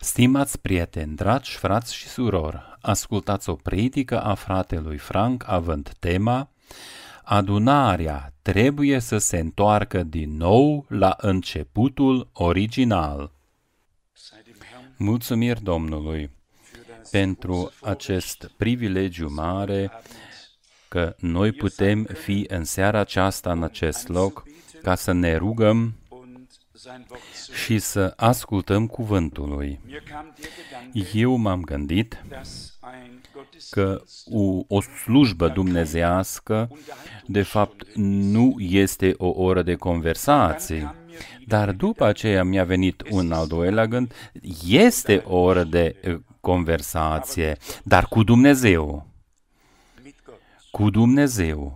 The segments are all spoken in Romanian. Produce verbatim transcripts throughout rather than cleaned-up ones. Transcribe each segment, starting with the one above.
Stimați prieteni, dragi frați și surori, ascultați o predică a fratelui Frank având tema Adunarea trebuie să se întoarcă din nou la începutul original. Mulțumiri Domnului pentru acest privilegiu mare că noi putem fi în seara aceasta în acest loc ca să ne rugăm și să ascultăm cuvântul Lui. Eu m-am gândit că o, o slujbă dumnezeiască, de fapt, nu este o oră de conversații, dar după aceea mi-a venit un al doilea gând, este o oră de conversație, dar cu Dumnezeu. Cu Dumnezeu.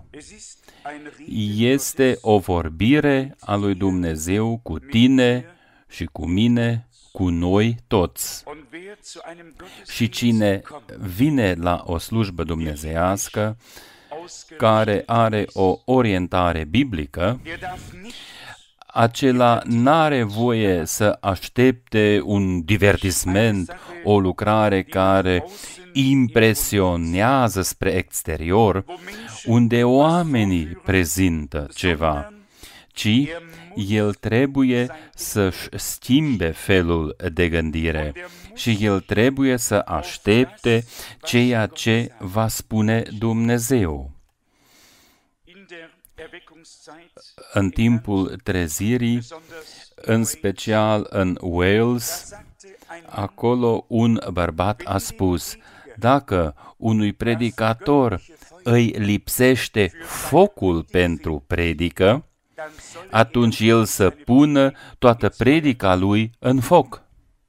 Este o vorbire a lui Dumnezeu cu tine și cu mine, cu noi toți. Și cine vine la o slujbă dumnezeiască care are o orientare biblică, acela n-are voie să aștepte un divertisment, o lucrare care impresionează spre exterior, unde oamenii prezintă ceva, ci el trebuie să-și schimbe felul de gândire și el trebuie să aștepte ceea ce va spune Dumnezeu. În timpul trezirii, în special în Wales, acolo un bărbat a spus, dacă unui predicator îi lipsește focul pentru predică, atunci el să pună toată predica lui în foc.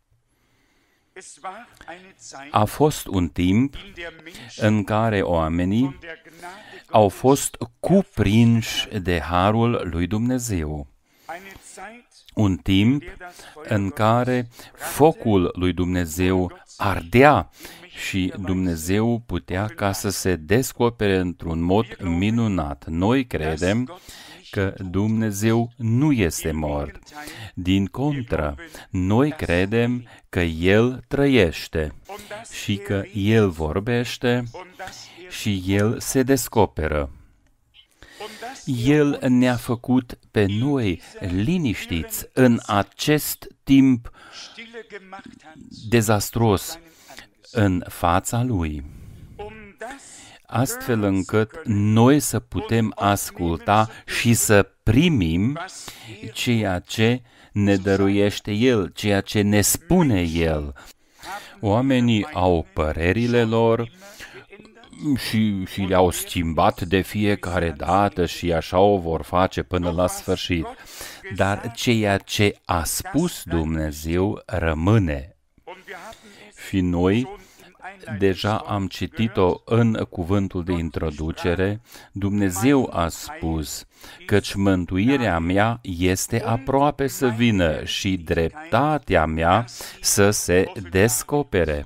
A fost un timp în care oamenii au fost cuprinși de harul lui Dumnezeu. Un timp în care focul lui Dumnezeu ardea și Dumnezeu putea ca să se descopere într-un mod minunat. Noi credem că Dumnezeu nu este mort. Din contră, noi credem că El trăiește și că El vorbește și El se descoperă. El ne-a făcut pe noi liniștiți în acest timp dezastruos în fața Lui, astfel încât noi să putem asculta și să primim ceea ce ne dăruiește El, ceea ce ne spune El. Oamenii au părerile lor și, și le-au schimbat de fiecare dată și așa o vor face până la sfârșit. Dar ceea ce a spus Dumnezeu rămâne. Și noi deja am citit-o în cuvântul de introducere, Dumnezeu a spus, căci mântuirea mea este aproape să vină și dreptatea mea să se descopere.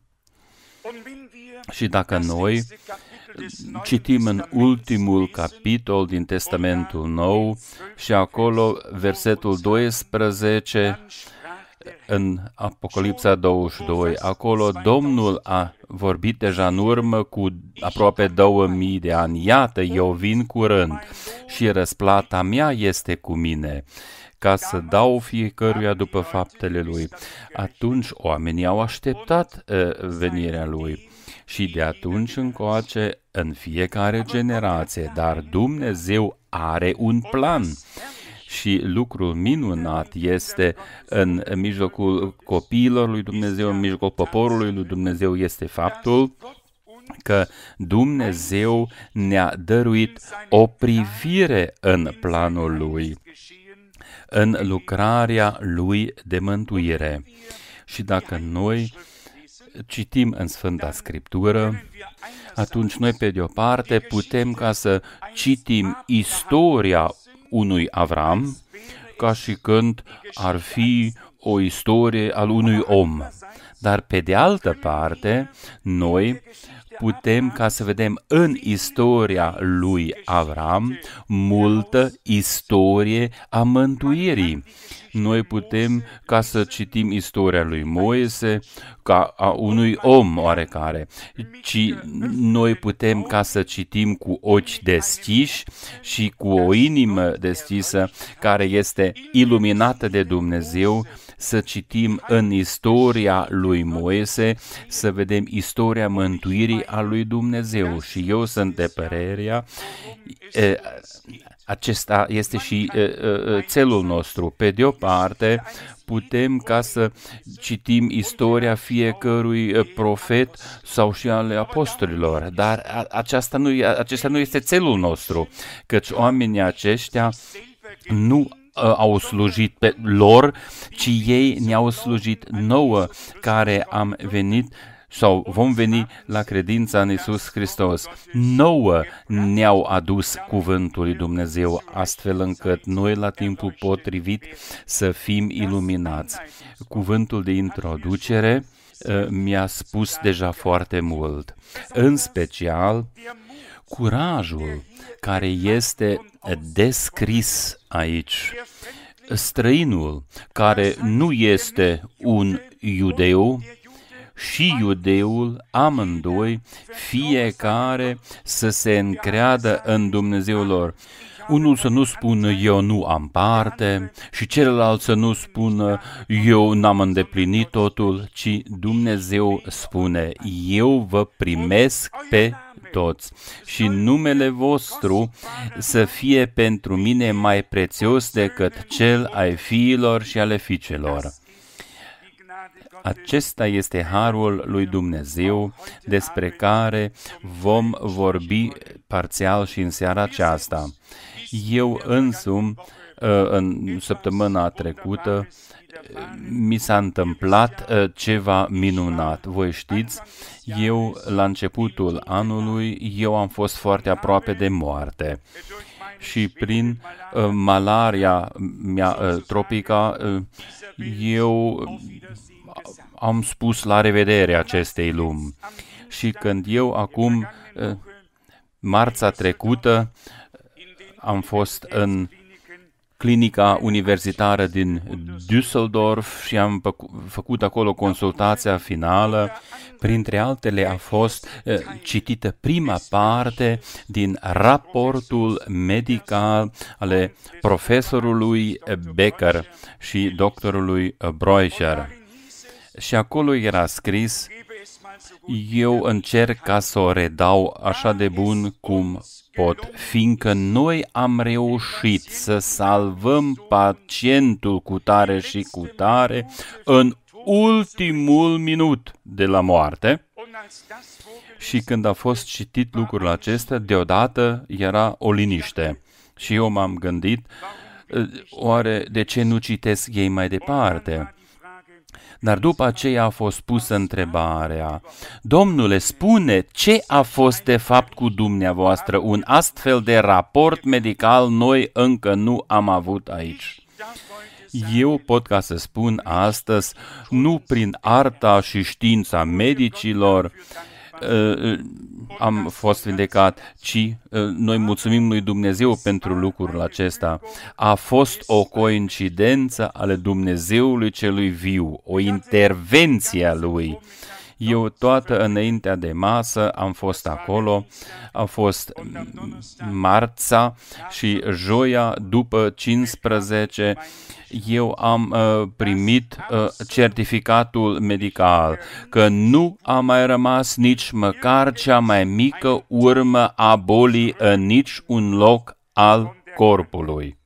Și dacă noi citim în ultimul capitol din Testamentul Nou și acolo versetul doisprezece, în Apocalipsa douăzeci și doi, acolo Domnul a vorbit deja în urmă cu aproape două mii de ani. Iată, eu vin curând și răsplata mea este cu mine, ca să dau fiecăruia după faptele lui. Atunci oamenii au așteptat uh, venirea lui și de atunci încoace în fiecare generație, dar Dumnezeu are un plan. Și lucrul minunat este în mijlocul copiilor lui Dumnezeu, în mijlocul poporului lui Dumnezeu, este faptul că Dumnezeu ne-a dăruit o privire în planul Lui, în lucrarea Lui de mântuire. Și dacă noi citim în Sfânta Scriptură, atunci noi pe de-o parte putem ca să citim istoria unui Avram, ca și când ar fi o istorie al unui om. Dar pe de altă parte, noi putem ca să vedem în istoria lui Avram multă istorie a mântuirii. Noi putem ca să citim istoria lui Moise ca a unui om oarecare, ci noi putem ca să citim cu ochi deschiși și cu o inimă deschisă care este iluminată de Dumnezeu, să citim în istoria lui Moise, să vedem istoria mântuirii a lui Dumnezeu. Și eu sunt de părerea, acesta este și țelul nostru. Pe de o parte, putem ca să citim istoria fiecărui profet sau și ale apostolilor, dar aceasta nu, acesta nu este țelul nostru, căci oamenii aceștia nu au slujit pe lor, ci ei ne-au slujit nouă, care am venit sau vom veni la credința în Iisus Hristos. Nouă ne-au adus cuvântul lui Dumnezeu, astfel încât noi la timpul potrivit să fim iluminați. Cuvântul de introducere mi-a spus deja foarte mult, în special curajul care este descris aici. Străinul care nu este un iudeu și iudeul, amândoi, fiecare să se încreadă în Dumnezeul lor. Unul să nu spună eu nu am parte și celălalt să nu spună eu n-am îndeplinit totul, ci Dumnezeu spune eu vă primesc pe toți și numele vostru să fie pentru mine mai prețios decât cel ai fiilor și ale fiicelor. Acesta este harul lui Dumnezeu despre care vom vorbi parțial și în seara aceasta. Eu însumi, în săptămâna trecută, mi s-a întâmplat ceva minunat. Voi știți, eu la începutul anului, eu am fost foarte aproape de moarte. Și prin uh, malaria mea uh, tropica, uh, eu am spus la revedere acestei lumi. Și când eu acum, uh, marța trecută, am fost în clinica universitară din Düsseldorf și am făcut acolo consultația finală. Printre altele a fost uh, citită prima parte din raportul medical ale profesorului Becker și doctorului Breucher. Și acolo era scris, eu încerc ca să o redau așa de bun cum pot, fiindcă noi am reușit să salvăm pacientul cu tare și cu tare în ultimul minut de la moarte. Și când a fost citit lucrul acesta, deodată era o liniște. Și eu m-am gândit, oare de ce nu citesc ei mai departe? Dar după aceea a fost pusă întrebarea, Domnule, spune ce a fost de fapt cu dumneavoastră, un astfel de raport medical noi încă nu am avut aici. Eu pot ca să spun astăzi, nu prin arta și știința medicilor uh, am fost vindecat, ci uh, noi mulțumim lui Dumnezeu pentru lucrul acesta. A fost o coincidență ale Dumnezeului celui viu, o intervenție a lui. Eu toată înaintea de masă am fost acolo, a fost marța și joia după cincisprezece, eu am uh, primit uh, certificatul medical, că nu a mai rămas nici măcar cea mai mică urmă a bolii în nici un loc al corpului.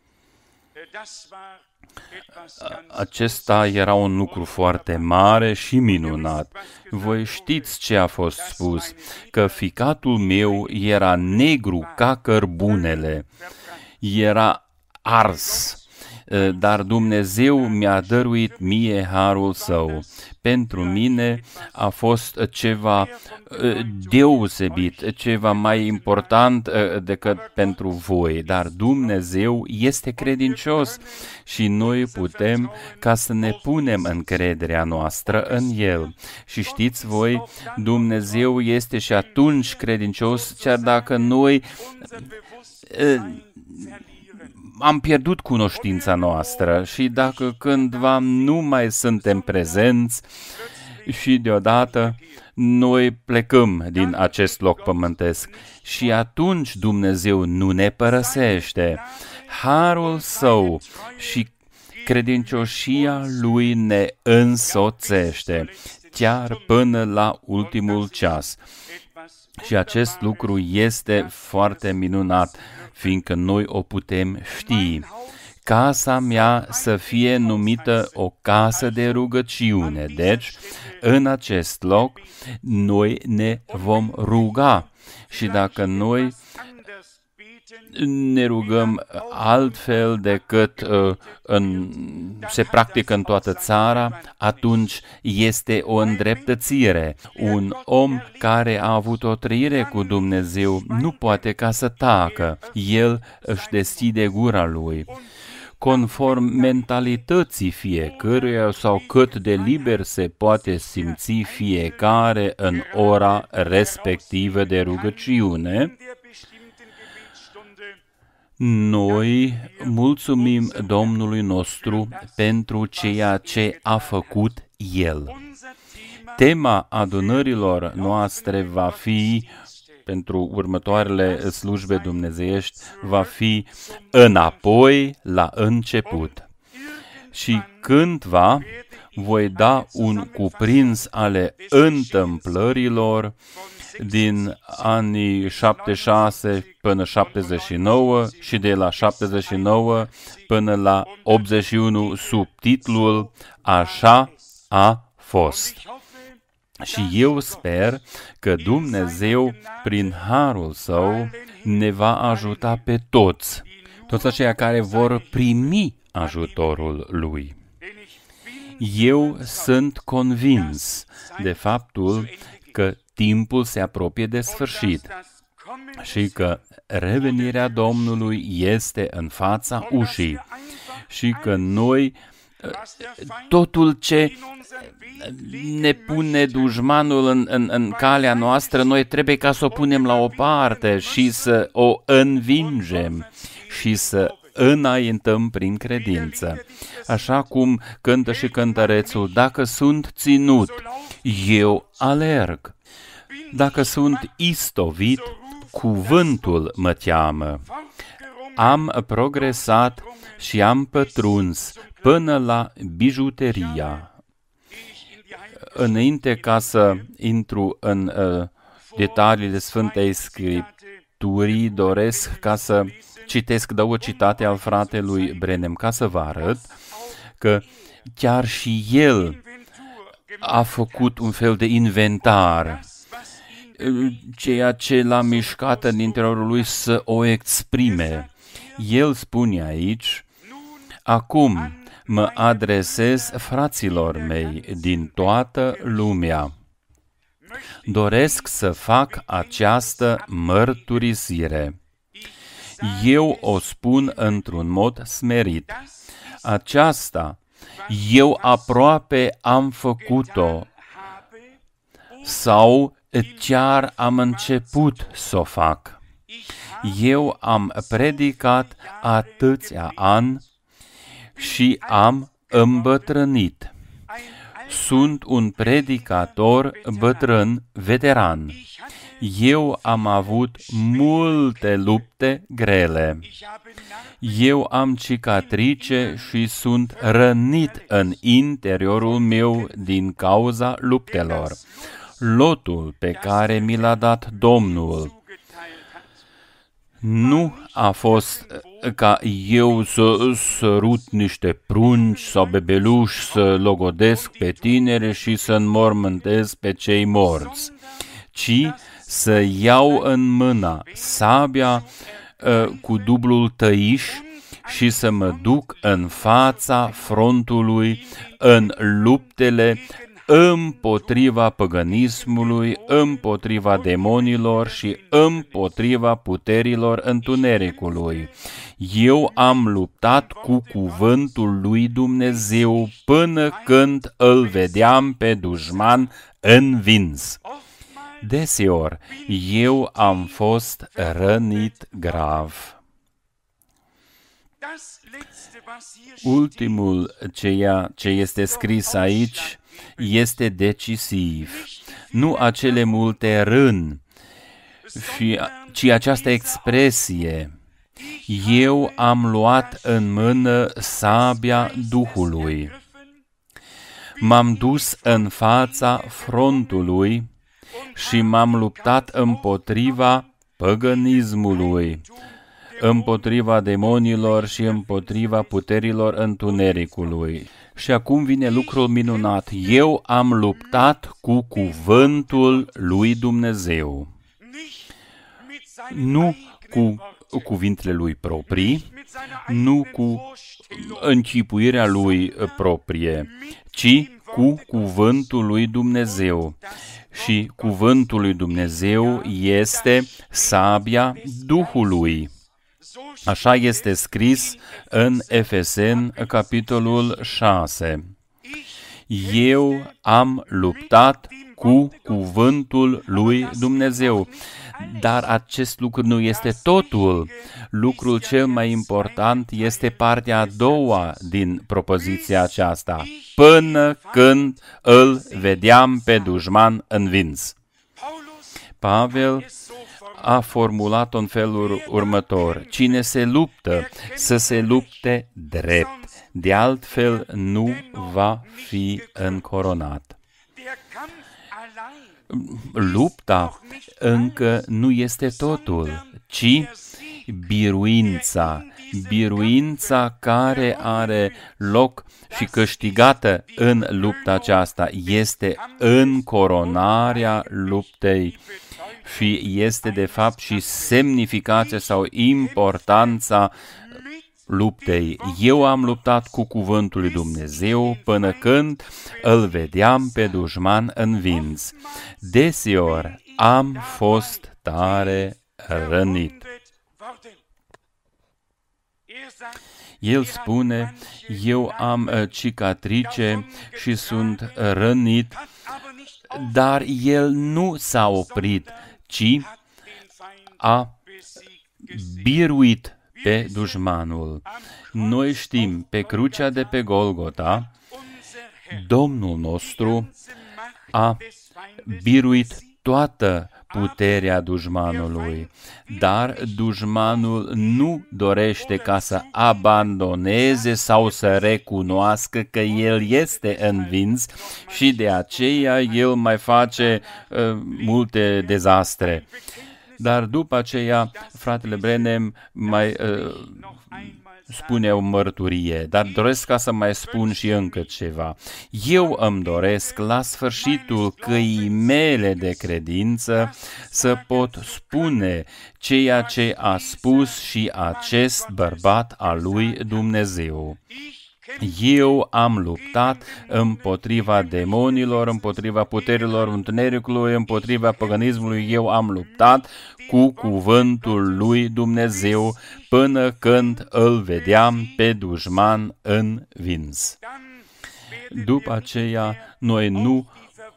Acesta era un lucru foarte mare și minunat. Voi știți ce a fost spus, că ficatul meu era negru ca cărbunele, era ars. dar Dumnezeu mi-a dăruit mie harul Său. Pentru mine a fost ceva deosebit, ceva mai important decât pentru voi, dar Dumnezeu este credincios și noi putem ca să ne punem încrederea noastră în El. Și știți voi, Dumnezeu este și atunci credincios, chiar dacă noi am pierdut cunoștința noastră și dacă cândva nu mai suntem prezenți și deodată noi plecăm din acest loc pământesc și atunci Dumnezeu nu ne părăsește. Harul Său și credincioșia Lui ne însoțește chiar până la ultimul ceas. Și acest lucru este foarte minunat, fiindcă noi o putem ști. Casa mea să fie numită o casă de rugăciune. Deci, în acest loc, noi ne vom ruga. Și dacă noi ne rugăm altfel decât uh, în, se practică în toată țara, atunci este o îndreptățire. Un om care a avut o trăire cu Dumnezeu nu poate ca să tacă. El își deschide gura lui. Conform mentalității fiecăruia sau cât de liber se poate simți fiecare în ora respectivă de rugăciune, noi mulțumim Domnului nostru pentru ceea ce a făcut El. Tema adunărilor noastre va fi, pentru următoarele slujbe dumnezeiești, va fi înapoi la început. Și cândva voi da un cuprins ale întâmplărilor din anii șaptezeci și șase până șaptezeci și nouă și de la șaptezeci și nouă până la optzeci și unu sub titlul Așa a fost. Și eu sper că Dumnezeu, prin harul Său, ne va ajuta pe toți, toți aceia care vor primi ajutorul Lui. Eu sunt convins de faptul că timpul se apropie de sfârșit și că revenirea Domnului este în fața ușii și că noi, totul ce ne pune dușmanul în, în, în calea noastră, noi trebuie ca să o punem la o parte și să o învingem și să înaintăm prin credință. Așa cum cântă și cântărețul, dacă sunt ținut, eu alerg. Dacă sunt istovit, cuvântul mă cheamă. Am progresat și am pătruns până la bijuteria. Înainte ca să intru în uh, detaliile Sfântei Scripturii, doresc ca să citesc două citate al fratelui Branham, ca să vă arăt că chiar și el a făcut un fel de inventar, ceea ce l-a mișcat în interiorul lui să o exprime. El spune aici, acum mă adresez fraților mei din toată lumea. Doresc să fac această mărturisire. Eu o spun într-un mod smerit. Aceasta eu aproape am făcut-o sau chiar am început să o fac. Eu am predicat atâția ani și am îmbătrânit. Sunt un predicator bătrân veteran. Eu am avut multe lupte grele. Eu am cicatrice și sunt rănit în interiorul meu din cauza luptelor. Lotul pe care mi l-a dat Domnul nu a fost ca eu să sărut niște prunci sau bebeluși, să logodesc pe tineri și să înmormântez pe cei morți, ci să iau în mână sabia uh, cu dublul tăiș și să mă duc în fața frontului în luptele împotriva păgânismului, împotriva demonilor și împotriva puterilor întunericului. Eu am luptat cu cuvântul lui Dumnezeu până când îl vedeam pe dușman învins. Deseori, eu am fost rănit grav. Ultimul ceea ce este scris aici este decisiv. Nu acele multe rând, ci această expresie. Eu am luat în mână sabia Duhului. M-am dus în fața frontului și m-am luptat împotriva păgânismului, împotriva demonilor și împotriva puterilor întunericului. Și acum vine lucrul minunat. Eu am luptat cu cuvântul lui Dumnezeu. Nu cu cuvintele lui proprii, nu cu închipuirea lui proprie, ci cu cuvântul lui Dumnezeu. Și cuvântul lui Dumnezeu este sabia Duhului. Așa este scris în Efeseni, capitolul șase. Eu am luptat cu cuvântul lui Dumnezeu. Dar acest lucru nu este totul. Lucrul cel mai important este partea a doua din propoziția aceasta. Până când îl vedeam pe dușman învins. Pavel a formulat-o în felul următor. Cine se luptă, să se lupte drept. De altfel nu va fi încoronat. Lupta încă nu este totul, ci biruința, biruința care are loc și câștigată în lupta aceasta este încoronarea luptei și este de fapt și semnificația sau importanța luptei. Eu am luptat cu cuvântul lui Dumnezeu până când îl vedeam pe dușman învins. Deseori am fost tare rănit. El spune, eu am cicatrice și sunt rănit, dar el nu s-a oprit, ci a biruit pe dușmanul. Noi știm, pe crucea de pe Golgota, Domnul nostru a biruit toată puterea dușmanului, dar dușmanul nu dorește ca să abandoneze sau să recunoască că el este învins și de aceea el mai face uh, multe dezastre. Dar după aceea, fratele Branham mai uh, spune o mărturie, dar doresc ca să mai spun și încă ceva. Eu îmi doresc la sfârșitul căii mele de credință să pot spune ceea ce a spus și acest bărbat al lui Dumnezeu. Eu am luptat împotriva demonilor, împotriva puterilor întunericului, împotriva păgânismului. Eu am luptat cu cuvântul lui Dumnezeu până când îl vedeam pe dușman învins. După aceea, noi nu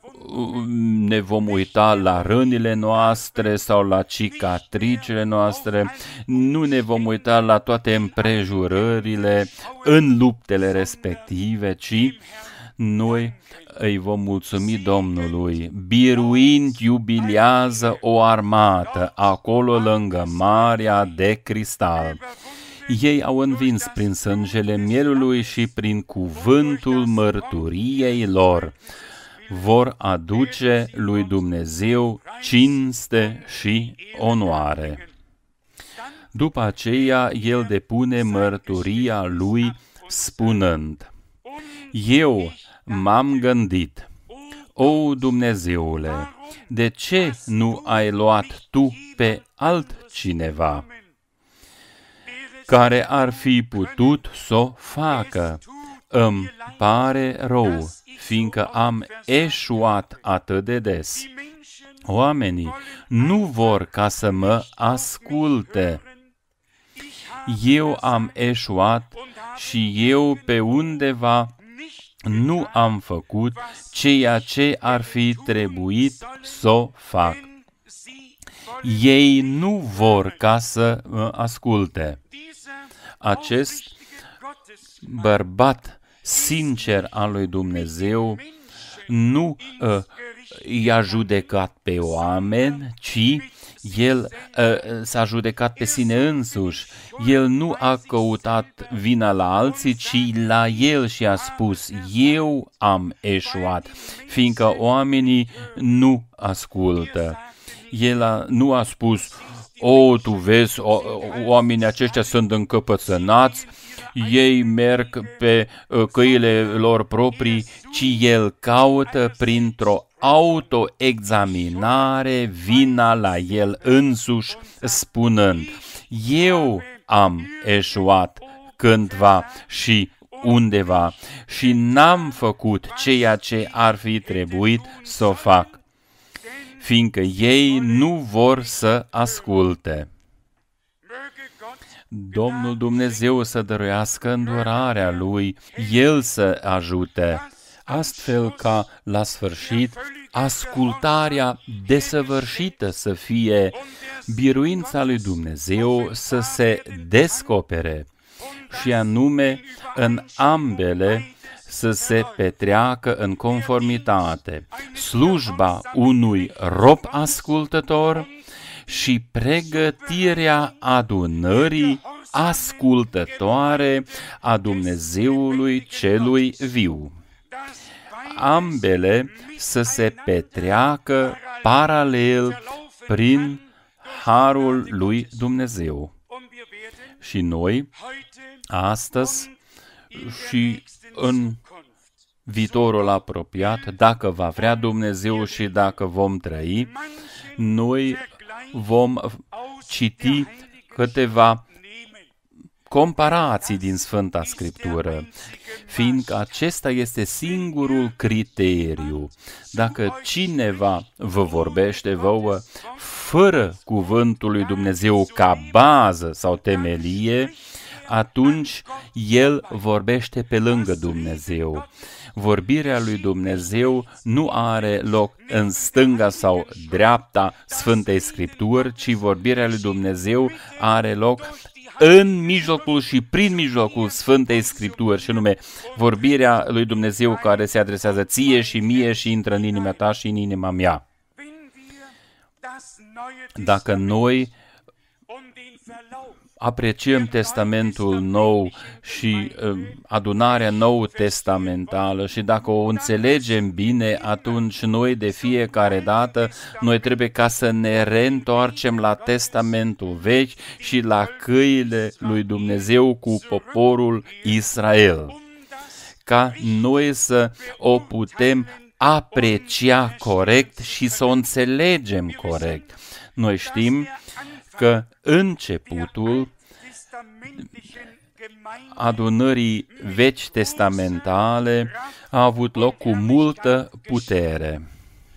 ne vom uita la rănile noastre sau la cicatricele noastre, nu ne vom uita la toate împrejurările în luptele respective, ci noi îi vom mulțumi Domnului. Biruind iubilează o armată acolo lângă Marea de Cristal. Ei au învins prin sângele mielului și prin cuvântul mărturiei lor. Vor aduce lui Dumnezeu cinste și onoare. După aceea, el depune mărturia lui spunând, eu m-am gândit, o Dumnezeule, de ce nu ai luat tu pe altcineva? care ar fi putut să o facă. Îmi pare rău, fiindcă am eșuat atât de des. Oamenii nu vor ca să mă asculte. Eu am eșuat și eu pe undeva nu am făcut ceea ce ar fi trebuit să o fac. Ei nu vor ca să mă asculte. Acest bărbat sincer al lui Dumnezeu nu uh, i-a judecat pe oameni, ci el uh, s-a judecat pe sine însuși. El nu a căutat vina la alții, ci la el și a spus, eu am eșuat, fiindcă oamenii nu ascultă. El a, nu a spus, o, tu vezi, o, oamenii aceștia sunt încăpățânați, ei merg pe căile lor proprii, ci el caută printr-o autoexaminare vina la el însuși, spunând, eu am eșuat cândva și undeva și n-am făcut ceea ce ar fi trebuit să o fac, fiindcă ei nu vor să asculte. Domnul Dumnezeu să dăruiască îndurarea Lui, El să ajute, astfel ca, la sfârșit, ascultarea desăvârșită să fie, biruința lui Dumnezeu să se descopere, și anume în ambele să se petreacă în conformitate, slujba unui rob ascultător și pregătirea adunării ascultătoare a Dumnezeului celui viu. Ambele să se petreacă paralel prin harul lui Dumnezeu. Și noi, astăzi și în viitorul apropiat, dacă va vrea Dumnezeu și dacă vom trăi, noi vom citi câteva comparații din Sfânta Scriptură, fiindcă acesta este singurul criteriu. Dacă cineva vă vorbește vouă fără cuvântul lui Dumnezeu ca bază sau temelie, atunci el vorbește pe lângă Dumnezeu. Vorbirea lui Dumnezeu nu are loc în stânga sau dreapta Sfântei Scripturi, ci vorbirea lui Dumnezeu are loc în mijlocul și prin mijlocul Sfântei Scripturi, și nume vorbirea lui Dumnezeu care se adresează ție și mie și intră în inima ta și în inima mea. Dacă noi apreciem Testamentul Nou și uh, adunarea nou testamentală și dacă o înțelegem bine, atunci noi de fiecare dată, noi trebuie ca să ne reîntoarcem la Testamentul Vechi și la căile lui Dumnezeu cu poporul Israel, ca noi să o putem aprecia corect și să o înțelegem corect. Noi știm că începutul adunării vechi testamentale a avut loc cu multă putere.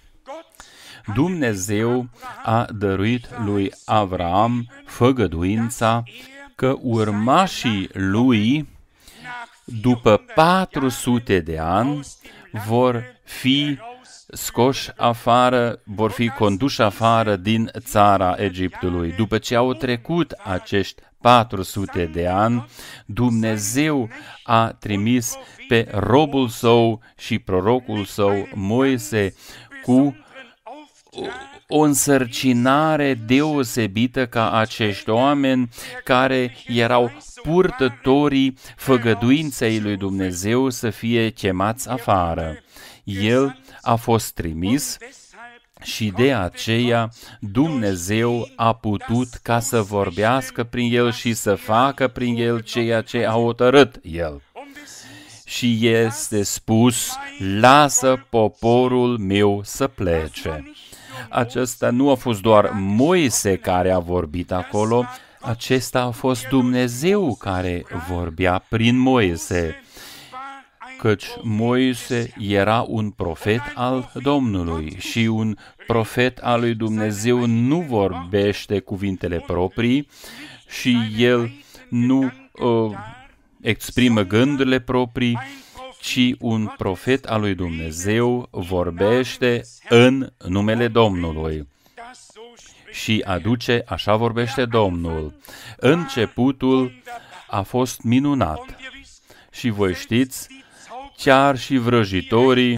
Dumnezeu a dăruit lui Avram făgăduința că urmașii lui, după patru sute de ani, vor fi scoși afară, vor fi conduși afară din țara Egiptului. După ce au trecut acești patru sute de ani, Dumnezeu a trimis pe robul său și prorocul său Moise cu o însărcinare deosebită ca acești oameni care erau purtătorii făgăduinței lui Dumnezeu să fie chemați afară. El a fost trimis și de aceea Dumnezeu a putut ca să vorbească prin el și să facă prin el ceea ce a hotărât el. Și este spus, lasă poporul meu să plece. Acesta nu a fost doar Moise care a vorbit acolo, Acesta a fost Dumnezeu care vorbea prin Moise, căci Moise era un profet al Domnului și un profet al lui Dumnezeu nu vorbește cuvintele proprii și el nu uh, exprimă gândurile proprii, ci un profet al lui Dumnezeu vorbește în numele Domnului și aduce, așa vorbește Domnul. Începutul a fost minunat și voi știți, chiar și vrăjitorii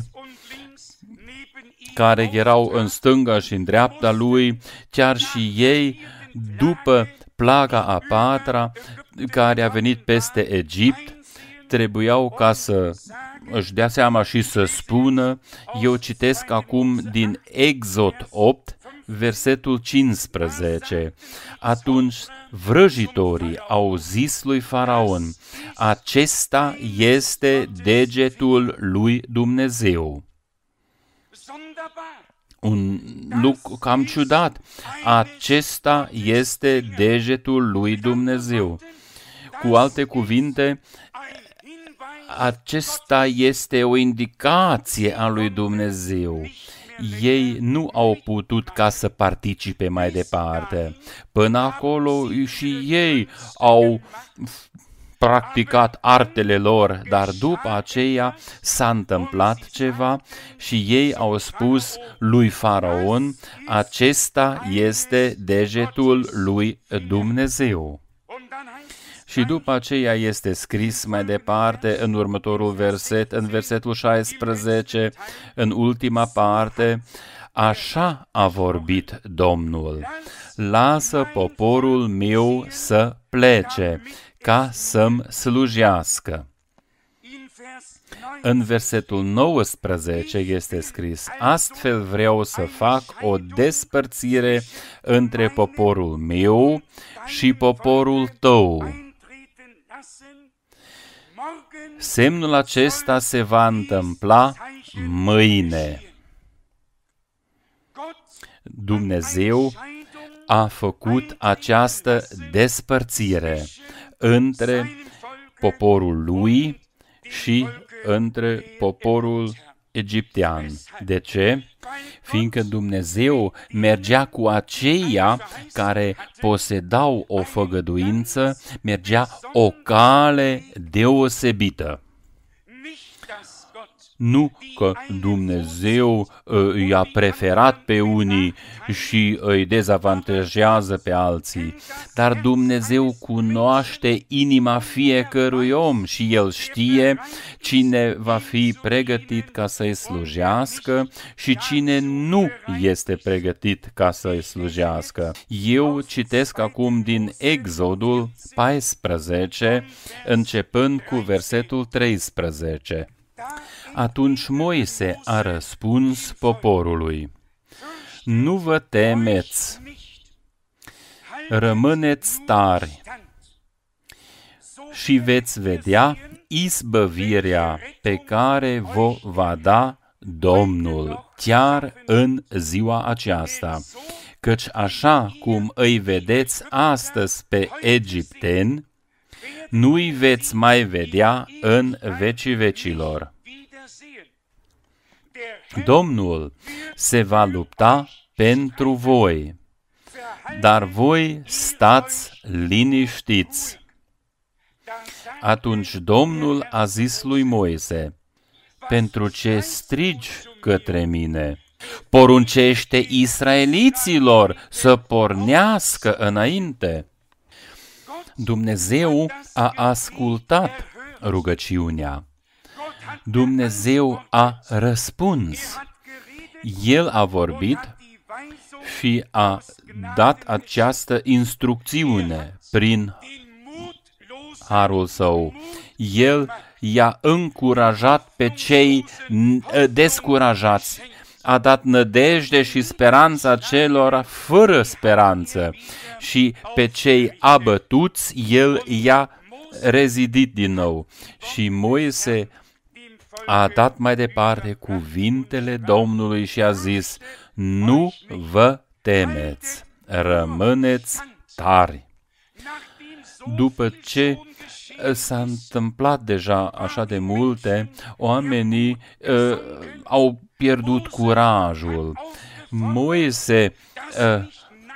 care erau în stânga și în dreapta lui, chiar și ei, după plaga a patra care a venit peste Egipt, trebuiau ca să își dea seama și să spună. Eu citesc acum din Exod opt, versetul cincisprezece. Atunci vrăjitorii au zis lui Faraon: acesta este degetul lui Dumnezeu. Un lucru cam ciudat. Acesta este degetul lui Dumnezeu. Cu alte cuvinte, acesta este o indicație a lui Dumnezeu. Ei nu au putut ca să participe mai departe. Până acolo și ei au practicat artele lor, dar după aceea s-a întâmplat ceva și ei au spus lui Faraon: acesta este degetul lui Dumnezeu. Și după aceea este scris mai departe în următorul verset, în versetul șaisprezece, în ultima parte: așa a vorbit Domnul, lasă poporul meu să plece, ca să-mi slujească. În versetul nouăsprezece este scris: astfel vreau să fac o despărțire între poporul meu și poporul tău. Semnul acesta se va întâmpla mâine. Dumnezeu a făcut această despărțire între poporul lui și între poporul egiptean. De ce? Fiindcă Dumnezeu mergea cu aceia care posedau o făgăduință, mergea o cale deosebită. Nu că Dumnezeu i-a preferat pe unii și îi dezavantajează pe alții, dar Dumnezeu cunoaște inima fiecărui om și El știe cine va fi pregătit ca să-i slujească și cine nu este pregătit ca să-i slujească. Eu citesc acum din Exodul paisprezece, începând cu versetul treisprezece. Atunci Moise a răspuns poporului: nu vă temeți, rămâneți tari și veți vedea izbăvirea pe care vă va da Domnul chiar în ziua aceasta, căci așa cum îi vedeți astăzi pe egipteni, nu-i veți mai vedea în vecii vecilor. Domnul se va lupta pentru voi, dar voi stați liniștiți. Atunci Domnul a zis lui Moise: pentru ce strigi către mine? Poruncește israeliților să pornească înainte. Dumnezeu a ascultat rugăciunea. Dumnezeu a răspuns. El a vorbit și a dat această instrucțiune prin harul său. El i-a încurajat pe cei descurajați, a dat nădejde și speranța celor fără speranță și pe cei abătuți El i-a rezidit din nou. Și Moise a dat mai departe cuvintele Domnului și a zis: nu vă temeți, rămâneți tari. După ce s-a întâmplat deja așa de multe, oamenii uh, au pierdut curajul. Moise uh,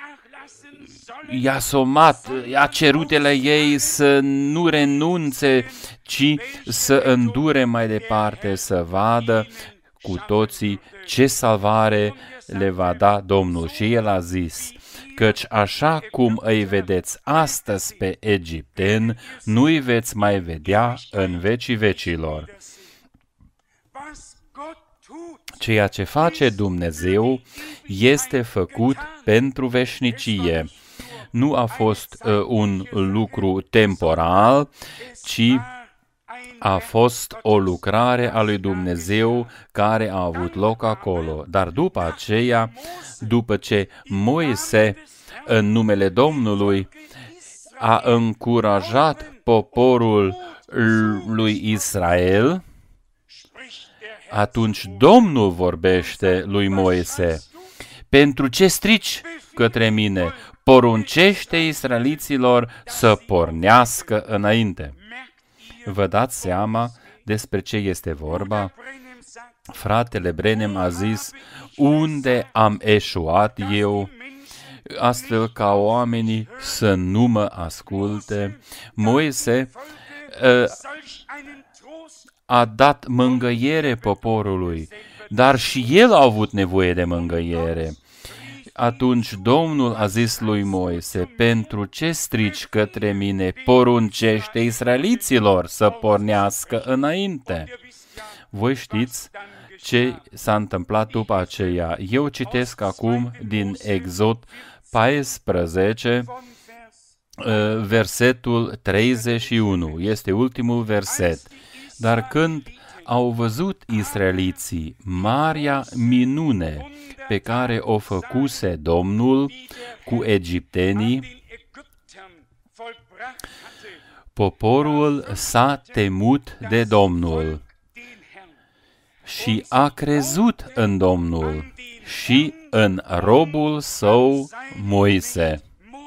i-a somat, i-a cerut de la ei să nu renunțe, ci să îndure mai departe, să vadă cu toții ce salvare le va da Domnul. Și el a zis, căci așa cum îi vedeți astăzi pe egipteni, nu-i veți mai vedea în vecii vecilor. Ceea ce face Dumnezeu este făcut pentru veșnicie. Nu a fost uh, un lucru temporal, ci a fost o lucrare a lui Dumnezeu care a avut loc acolo. Dar după aceea, după ce Moise, în numele Domnului, a încurajat poporul lui Israel, atunci Domnul vorbește lui Moise, pentru ce strici către mine? Poruncește israeliților să pornească înainte. Vă dați seama despre ce este vorba? Fratele Branham a zis, unde am eșuat eu, astfel ca oamenii să nu mă asculte. Moise uh, a dat mângâiere poporului, dar și el a avut nevoie de mângâiere. Atunci Domnul a zis lui Moise, pentru ce strici către mine? Poruncește israeliților să pornească înainte. Voi știți ce s-a întâmplat după aceea. Eu citesc acum din Exod paisprezece, versetul treizeci și unu. Este ultimul verset. Dar când au văzut israeliții marea minune pe care o făcuse Domnul cu egiptenii, poporul s-a temut de Domnul și a crezut în Domnul și în robul său Moise.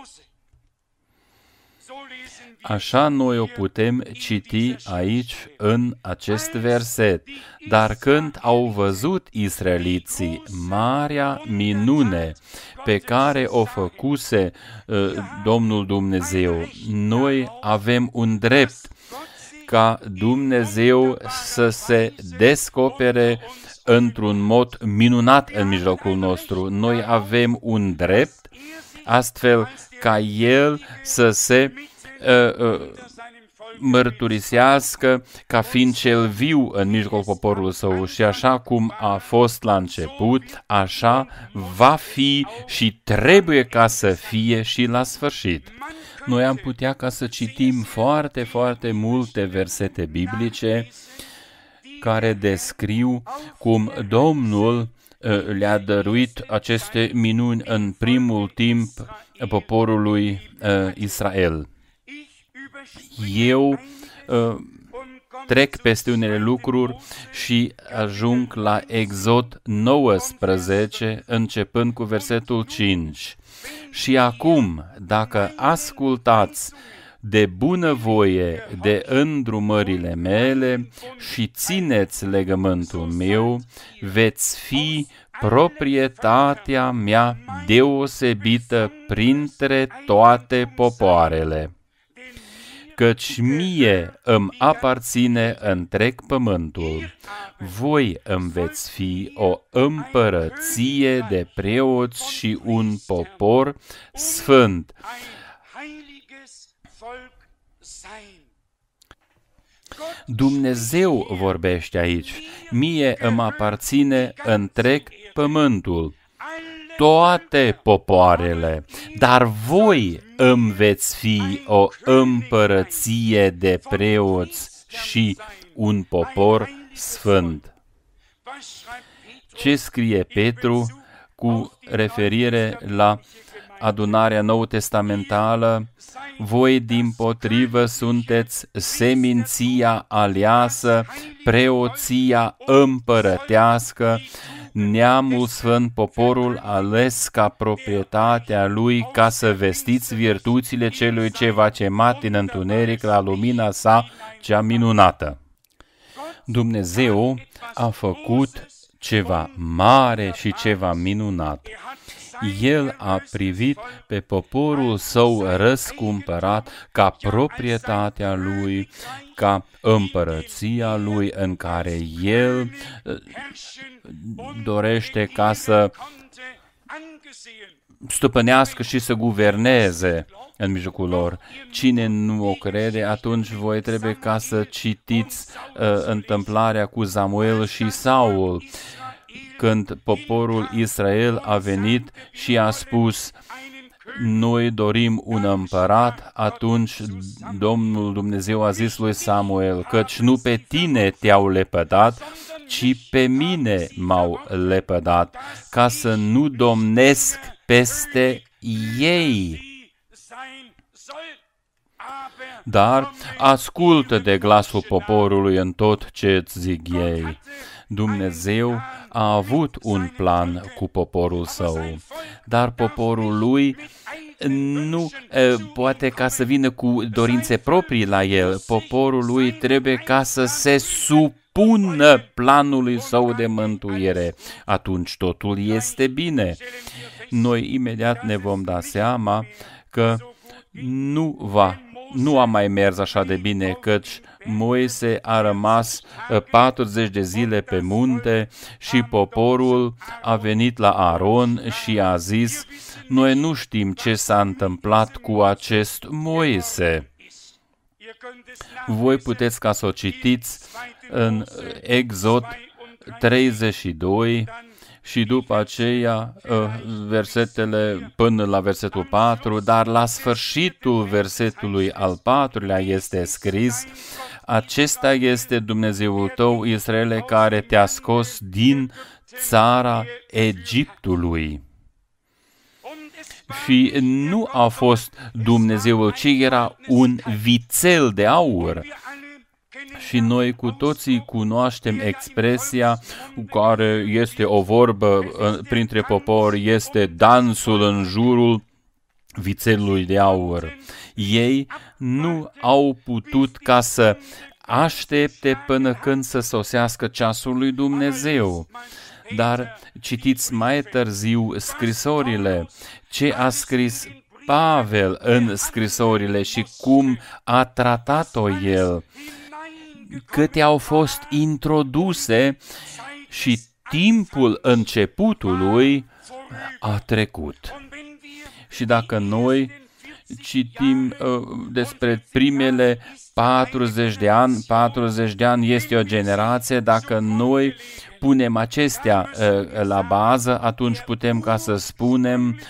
Așa noi o putem citi aici în acest verset. Dar când au văzut israeliții marea minune pe care o făcuse uh, Domnul Dumnezeu, noi avem un drept ca Dumnezeu să se descopere într-un mod minunat în mijlocul nostru. Noi avem un drept astfel ca El să se Uh, uh, mărturisească ca fiind cel viu în mijlocul poporului său și așa cum a fost la început, așa va fi și trebuie ca să fie și la sfârșit. Noi am putea ca să citim foarte, foarte multe versete biblice care descriu cum Domnul uh, le-a dăruit aceste minuni în primul timp poporului uh, Israel. Eu uh, trec peste unele lucruri și ajung la Exod nouăsprezece, începând cu versetul cinci. Și acum, dacă ascultați de bunăvoie de îndrumările mele și țineți legământul meu, veți fi proprietatea mea deosebită printre toate popoarele. Căci mie îmi aparține întreg pământul. Voi îmi veți fi o împărăție de preoți și un popor sfânt. Dumnezeu vorbește aici. Mie îmi aparține întreg pământul, toate popoarele, dar voi îmi veți fi o împărăție de preoți și un popor sfânt. Ce scrie Petru cu referire la adunarea nou-testamentală? Voi dimpotrivă sunteți seminția aleasă, preoția împărătească, neamul sfânt, poporul ales ca proprietatea lui, ca să vestiți virtuțile celui ce v-a chemat din întuneric la lumina sa cea minunată. Dumnezeu a făcut ceva mare și ceva minunat. El a privit pe poporul său răscumpărat ca proprietatea lui, ca împărăția lui în care el dorește ca să stăpânească și să guverneze în mijlocul lor. Cine nu o crede, atunci voi trebuie ca să citiți uh, întâmplarea cu Samuel și Saul, când poporul Israel a venit și a spus: noi dorim un împărat. Atunci Domnul Dumnezeu a zis lui Samuel: căci nu pe tine te-au lepădat, ci pe mine m-au lepădat, ca să nu domnesc peste ei. Dar ascultă de glasul poporului în tot ce îți zic ei. Dumnezeu a avut un plan cu poporul său, dar poporul lui nu e, poate ca să vină cu dorințe proprii la el. Poporul lui trebuie ca să se supună planului său de mântuire. Atunci totul este bine. Noi imediat ne vom da seama că nu va Nu a mai mers așa de bine, căci Moise a rămas patruzeci de zile pe munte și poporul a venit la Aron și a zis: noi nu știm ce s-a întâmplat cu acest Moise. Voi puteți ca să o citiți în Exod treizeci și doi și după aceea versetele până la versetul patru, dar la sfârșitul versetului al patrulea este scris: acesta este Dumnezeul tău, Israele, care te-a scos din țara Egiptului. Și nu a fost Dumnezeul, ci era un vițel de aur. Și noi cu toții cunoaștem expresia care este o vorbă printre popori, este dansul în jurul vițelului de aur. Ei nu au putut ca să aștepte până când să sosească ceasul lui Dumnezeu. Dar citiți mai târziu scrisorile, ce a scris Pavel în scrisorile și cum a tratat-o el, câte au fost introduse și timpul începutului a trecut. Și dacă noi citim uh, despre primele patruzeci de ani, patruzeci de ani este o generație, dacă noi punem acestea uh, la bază, atunci putem ca să spunem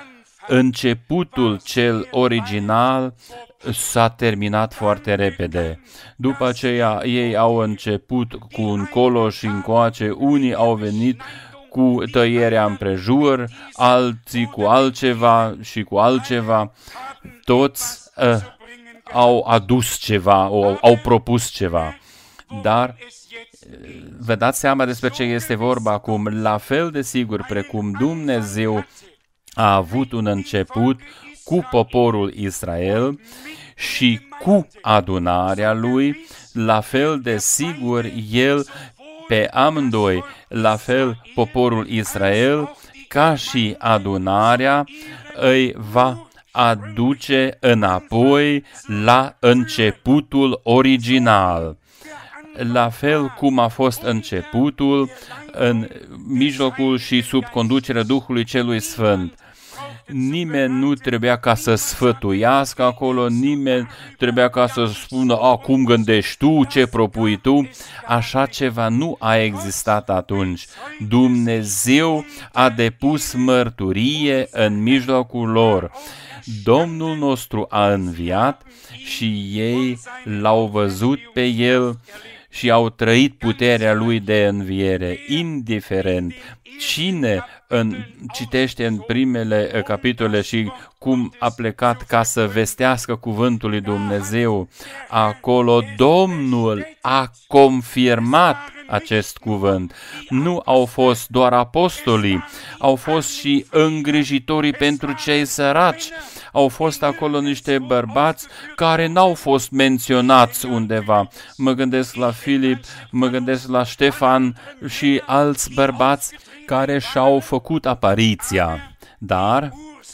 începutul cel original s-a terminat foarte repede. După aceea ei au început cu încolo și încoace, unii au venit cu tăierea împrejur, alții cu altceva și cu altceva. Toți uh, au adus ceva, au, au propus ceva. Dar vă dați seama despre ce este vorba acum. La fel de sigur precum Dumnezeu a avut un început cu poporul Israel și cu adunarea lui, la fel de sigur el pe amândoi, la fel poporul Israel ca și adunarea îi va aduce înapoi la începutul original. La fel cum a fost începutul, în mijlocul și sub conducerea Duhului Celui Sfânt. Nimeni nu trebuia ca să sfătuiască acolo, nimeni trebuia ca să spună: a, cum gândești tu, ce propui tu. Așa ceva nu a existat atunci. Dumnezeu a depus mărturie în mijlocul lor. Domnul nostru a înviat și ei l-au văzut pe el și au trăit puterea lui de înviere, indiferent cine în, citește în primele capitole și cum a plecat ca să vestească cuvântul lui Dumnezeu. Acolo Domnul a confirmat acest cuvânt. Nu au fost doar apostolii, au fost și îngrijitorii pentru cei săraci. Au fost acolo niște bărbați care n-au fost menționați undeva. Mă gândesc la Filip, mă gândesc la Ștefan și alți bărbați care și-au făcut apariția. Dar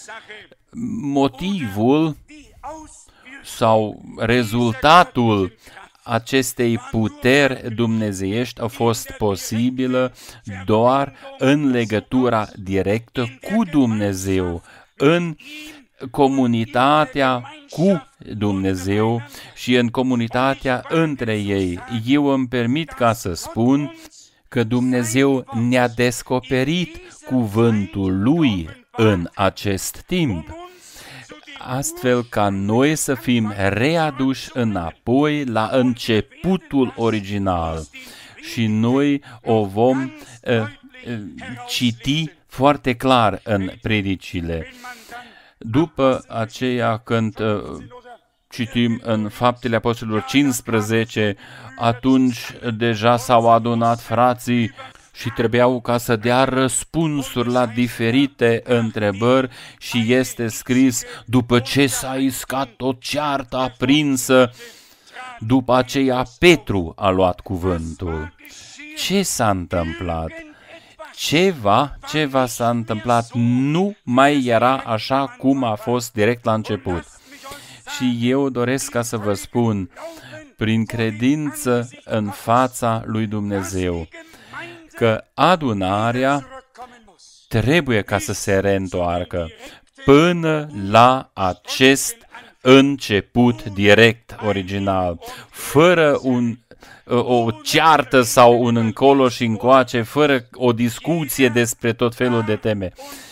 motivul sau rezultatul acestei puteri dumnezeiești a fost posibilă doar în legătura directă cu Dumnezeu, în comunitatea cu Dumnezeu și în comunitatea între ei. Eu îmi permit ca să spun că Dumnezeu ne-a descoperit cuvântul Lui în acest timp, astfel ca noi să fim readuși înapoi la începutul original și noi o vom uh, uh, citi foarte clar în predicile. După aceea, când uh, citim în Faptele Apostolilor cincisprezece, atunci deja s-au adunat frații și trebuiau ca să dea răspunsuri la diferite întrebări și este scris, după ce s-a iscat o ceartă aprinsă, după aceea Petru a luat cuvântul. Ce s-a întâmplat? Ceva, ceva s-a întâmplat, nu mai era așa cum a fost direct la început. Și eu doresc ca să vă spun, prin credință în fața lui Dumnezeu, că adunarea trebuie ca să se reîntoarcă până la acest început direct, original, fără un o ceartă sau un încolo și încoace, fără o discuție despre tot felul de teme.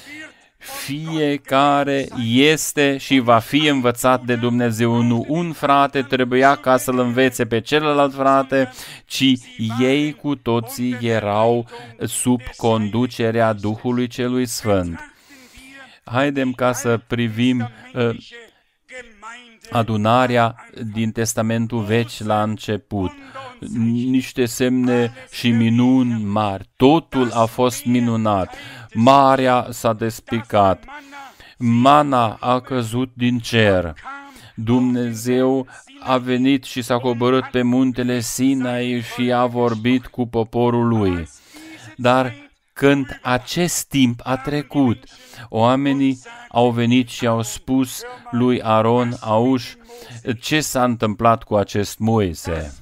Fiecare este și va fi învățat de Dumnezeu. Nu un frate trebuia ca să-l învețe pe celălalt frate, ci ei cu toții erau sub conducerea Duhului Celui Sfânt. Haidem ca să privim uh, adunarea din Testamentul Vechi la început. Niște semne și minuni mari. Totul a fost minunat. Marea s-a despicat. Mana a căzut din cer. Dumnezeu a venit și s-a coborât pe muntele Sinai și a vorbit cu poporul lui. Dar când acest timp a trecut, oamenii au venit și au spus lui Aron, auși, ce s-a întâmplat cu acest Moise?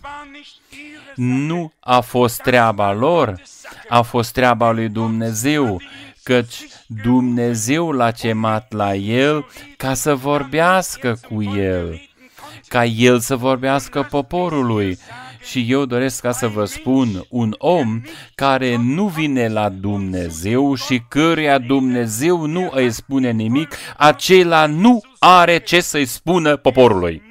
Nu a fost treaba lor, a fost treaba lui Dumnezeu, căci Dumnezeu l-a chemat la el ca să vorbească cu el, ca el să vorbească poporului. Și eu doresc ca să vă spun, un om care nu vine la Dumnezeu și căruia Dumnezeu nu îi spune nimic, acela nu are ce să-i spună poporului.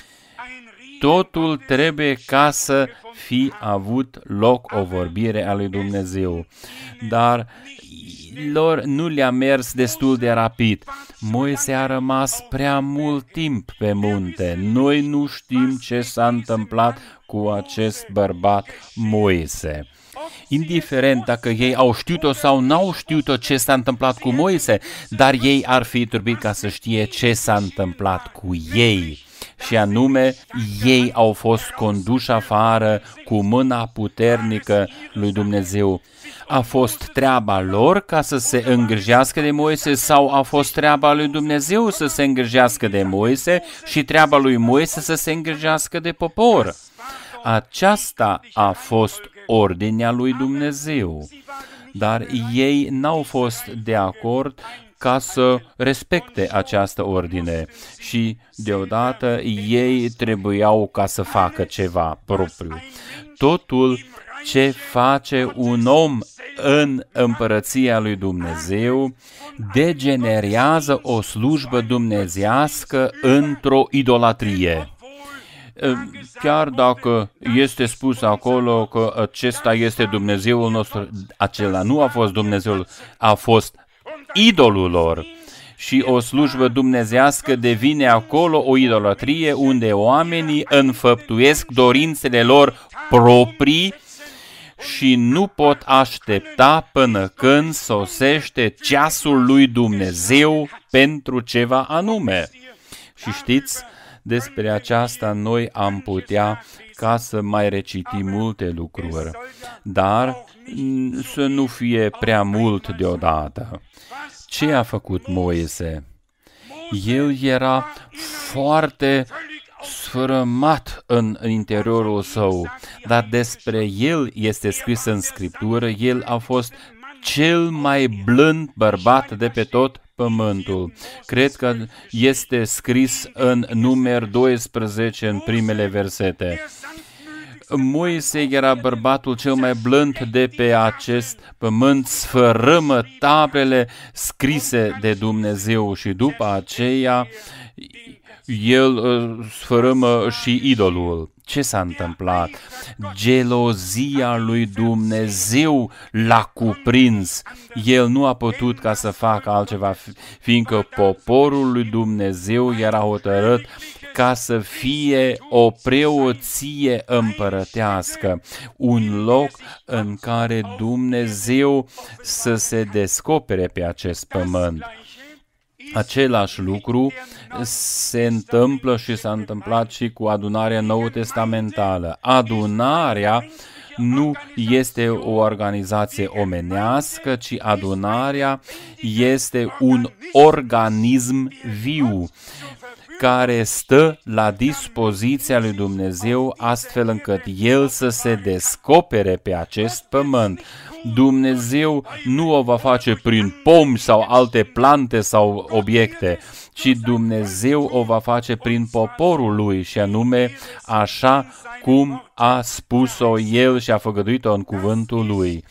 Totul trebuie ca să fi avut loc o vorbire a lui Dumnezeu. Dar lor nu le-a mers destul de rapid. Moise a rămas prea mult timp pe munte. Noi nu știm ce s-a întâmplat cu acest bărbat Moise. Indiferent dacă ei au știut-o sau n-au știut-o ce s-a întâmplat cu Moise, dar ei ar fi trebuit ca să știe ce s-a întâmplat cu ei. Și anume, ei au fost conduși afară cu mâna puternică lui Dumnezeu. A fost treaba lor ca să se îngrijească de Moise sau a fost treaba lui Dumnezeu să se îngrijească de Moise și treaba lui Moise să se îngrijească de popor? Aceasta a fost ordinea lui Dumnezeu, dar ei n-au fost de acord ca să respecte această ordine și deodată ei trebuiau ca să facă ceva propriu. Totul ce face un om în împărăția lui Dumnezeu degenerează o slujbă dumnezeiască într-o idolatrie. Chiar dacă este spus acolo că acesta este Dumnezeul nostru, acela nu a fost Dumnezeul, a fost idolul lor. Și o slujbă dumnezeiască devine acolo o idolatrie unde oamenii înfăptuiesc dorințele lor proprii și nu pot aștepta până când sosește ceasul lui Dumnezeu pentru ceva anume. Și știți, despre aceasta noi am putea ca să mai recitim multe lucruri, dar să nu fie prea mult deodată. Ce a făcut Moise? El era foarte sfărâmat în interiorul său, dar despre el este scris în Scriptură, el a fost cel mai blând bărbat de pe tot pământul. Cred că este scris în Numeri doisprezece, în primele versete. Moise era bărbatul cel mai blând de pe acest pământ, sfărâmă tablele scrise de Dumnezeu și după aceea el uh, sfărâmă și idolul. Ce s-a întâmplat? Gelozia lui Dumnezeu l-a cuprins. El nu a putut ca să facă altceva, fiindcă poporul lui Dumnezeu era hotărât ca să fie o preoție împărătească, un loc în care Dumnezeu să se descopere pe acest pământ. Același lucru se întâmplă și s-a întâmplat și cu adunarea nou-testamentală. Adunarea nu este o organizație omenească, ci adunarea este un organism viu care stă la dispoziția lui Dumnezeu astfel încât El să se descopere pe acest pământ. Dumnezeu nu o va face prin pomi sau alte plante sau obiecte, ci Dumnezeu o va face prin poporul Lui și anume așa cum a spus-o El și a făgăduit-o în cuvântul Lui.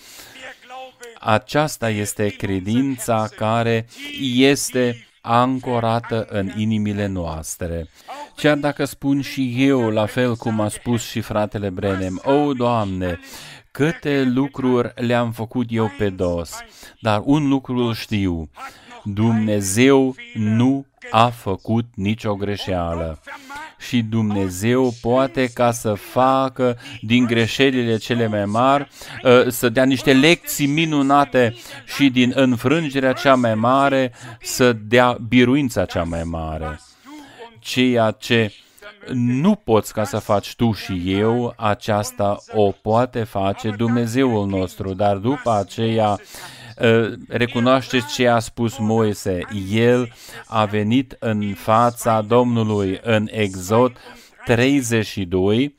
Aceasta este credința care este ancorată în inimile noastre. Chiar dacă spun și eu, la fel cum a spus și fratele Branham, o, Doamne, câte lucruri le-am făcut eu pe dos, dar un lucru îl știu, Dumnezeu nu a făcut nicio greșeală. Și Dumnezeu poate ca să facă din greșelile cele mai mari, să dea niște lecții minunate și din înfrângerea cea mai mare să dea biruința cea mai mare. Ceea ce nu poți ca să faci tu și eu, aceasta o poate face Dumnezeul nostru, dar după aceea recunoașteți ce a spus Moise. El a venit în fața Domnului în Exod treizeci și doi.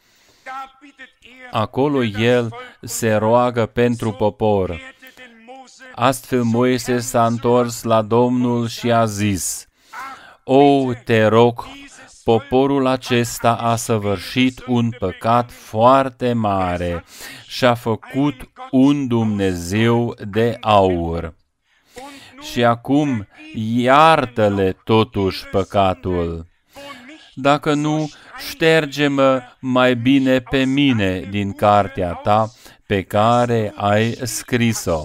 Acolo el se roagă pentru popor. Astfel Moise s-a întors la Domnul și a zis: O, te rog, poporul acesta a săvârșit un păcat foarte mare și a făcut un Dumnezeu de aur. Și acum iartă-le totuși păcatul. Dacă nu, șterge-mă mai bine pe mine din cartea ta pe care ai scris-o.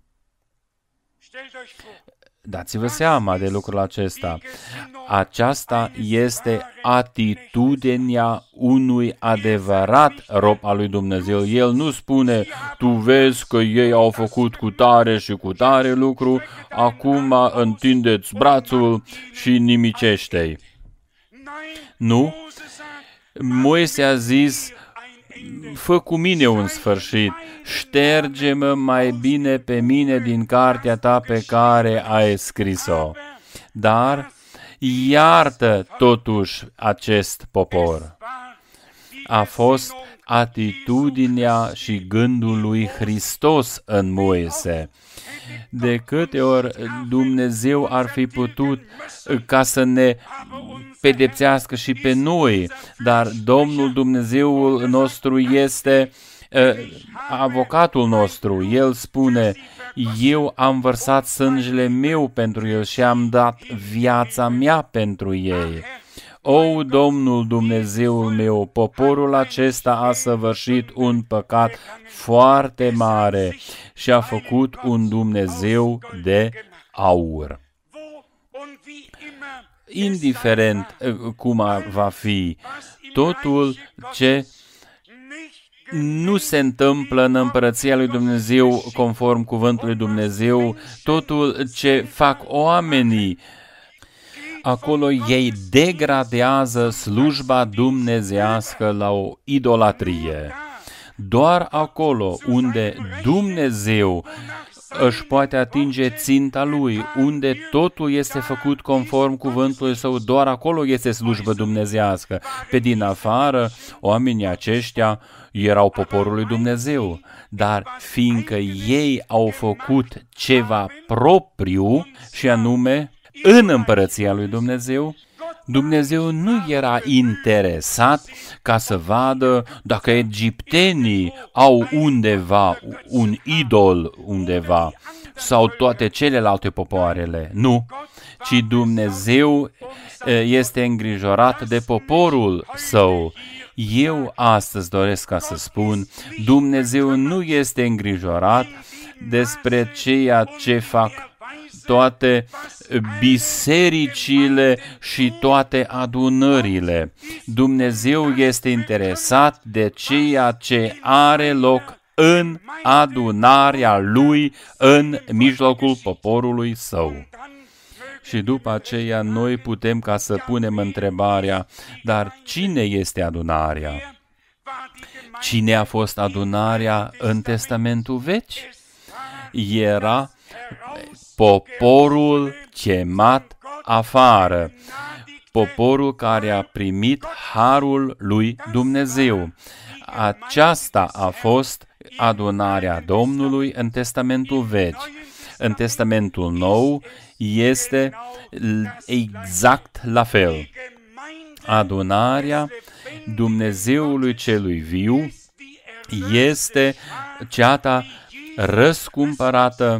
Dați-vă seama de lucrul acesta. Aceasta este atitudinea unui adevărat rob al lui Dumnezeu. El nu spune, tu vezi că ei au făcut cu tare și cu tare lucru, acum întindeți brațul și nimicește-i. Nu. Moise a zis, fă cu mine un sfârșit, șterge-mă mai bine pe mine din cartea ta pe care ai scris-o. Dar iartă totuși acest popor. A fost atitudinea și gândul lui Hristos în Moise. De câte ori Dumnezeu ar fi putut ca să ne pedepsească și pe noi, dar Domnul Dumnezeul nostru este uh, avocatul nostru. El spune, eu am vărsat sângele meu pentru el și am dat viața mea pentru ei. O, Domnul Dumnezeul meu, poporul acesta a săvârșit un păcat foarte mare și a făcut un Dumnezeu de aur. Indiferent cum va fi, totul ce nu se întâmplă în împărăția lui Dumnezeu conform cuvântului Dumnezeu. Totul ce fac oamenii, acolo ei degradează slujba dumnezeiască la o idolatrie. Doar acolo unde Dumnezeu își poate atinge ținta Lui, unde totul este făcut conform cuvântului Său, doar acolo este slujbă dumnezeiască. Pe din afară, oamenii aceștia erau poporul lui Dumnezeu, dar fiindcă ei au făcut ceva propriu, și anume în împărăția lui Dumnezeu, Dumnezeu nu era interesat ca să vadă dacă egiptenii au undeva un idol undeva sau toate celelalte popoarele. Nu, ci Dumnezeu este îngrijorat de poporul Său. Eu astăzi doresc ca să spun, Dumnezeu nu este îngrijorat despre ceea ce fac toate bisericile și toate adunările. Dumnezeu este interesat de ceea ce are loc în adunarea Lui, în mijlocul poporului Său. Și după aceea noi putem ca să punem întrebarea, dar cine este adunarea? Cine a fost adunarea în Testamentul Vechi? Era poporul chemat afară, poporul care a primit harul lui Dumnezeu. Aceasta a fost adunarea Domnului în Testamentul Vechi. În Testamentul Nou este exact la fel. Adunarea Dumnezeului celui viu este ceata răscumpărată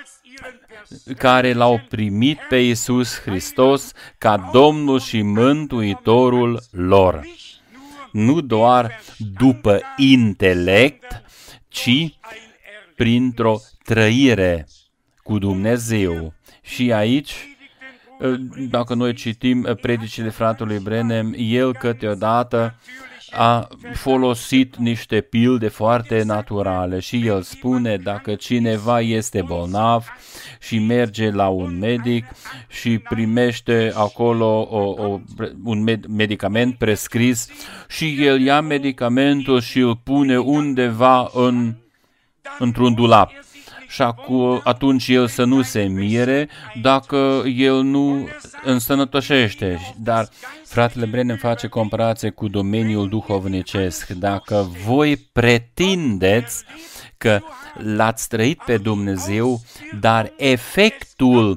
care l-au primit pe Iisus Hristos ca Domnul și Mântuitorul lor. Nu doar după intelect, ci printr-o trăire cu Dumnezeu. Și aici, dacă noi citim predicile fratelui Branham, el câteodată a folosit niște pilde foarte naturale și el spune, dacă cineva este bolnav și merge la un medic și primește acolo o, o, un med- medicament prescris și el ia medicamentul și îl pune undeva în, într-un dulap. Și acu, atunci el să nu se mire dacă el nu însănătoșește. Dar fratele Branham face comparație cu domeniul duhovnicesc. Dacă voi pretindeți că l-ați trăit pe Dumnezeu, dar efectul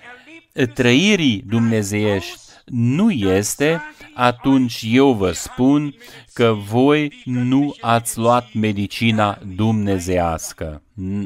trăirii dumnezeiești nu este, atunci eu vă spun că voi nu ați luat medicina dumnezeiască.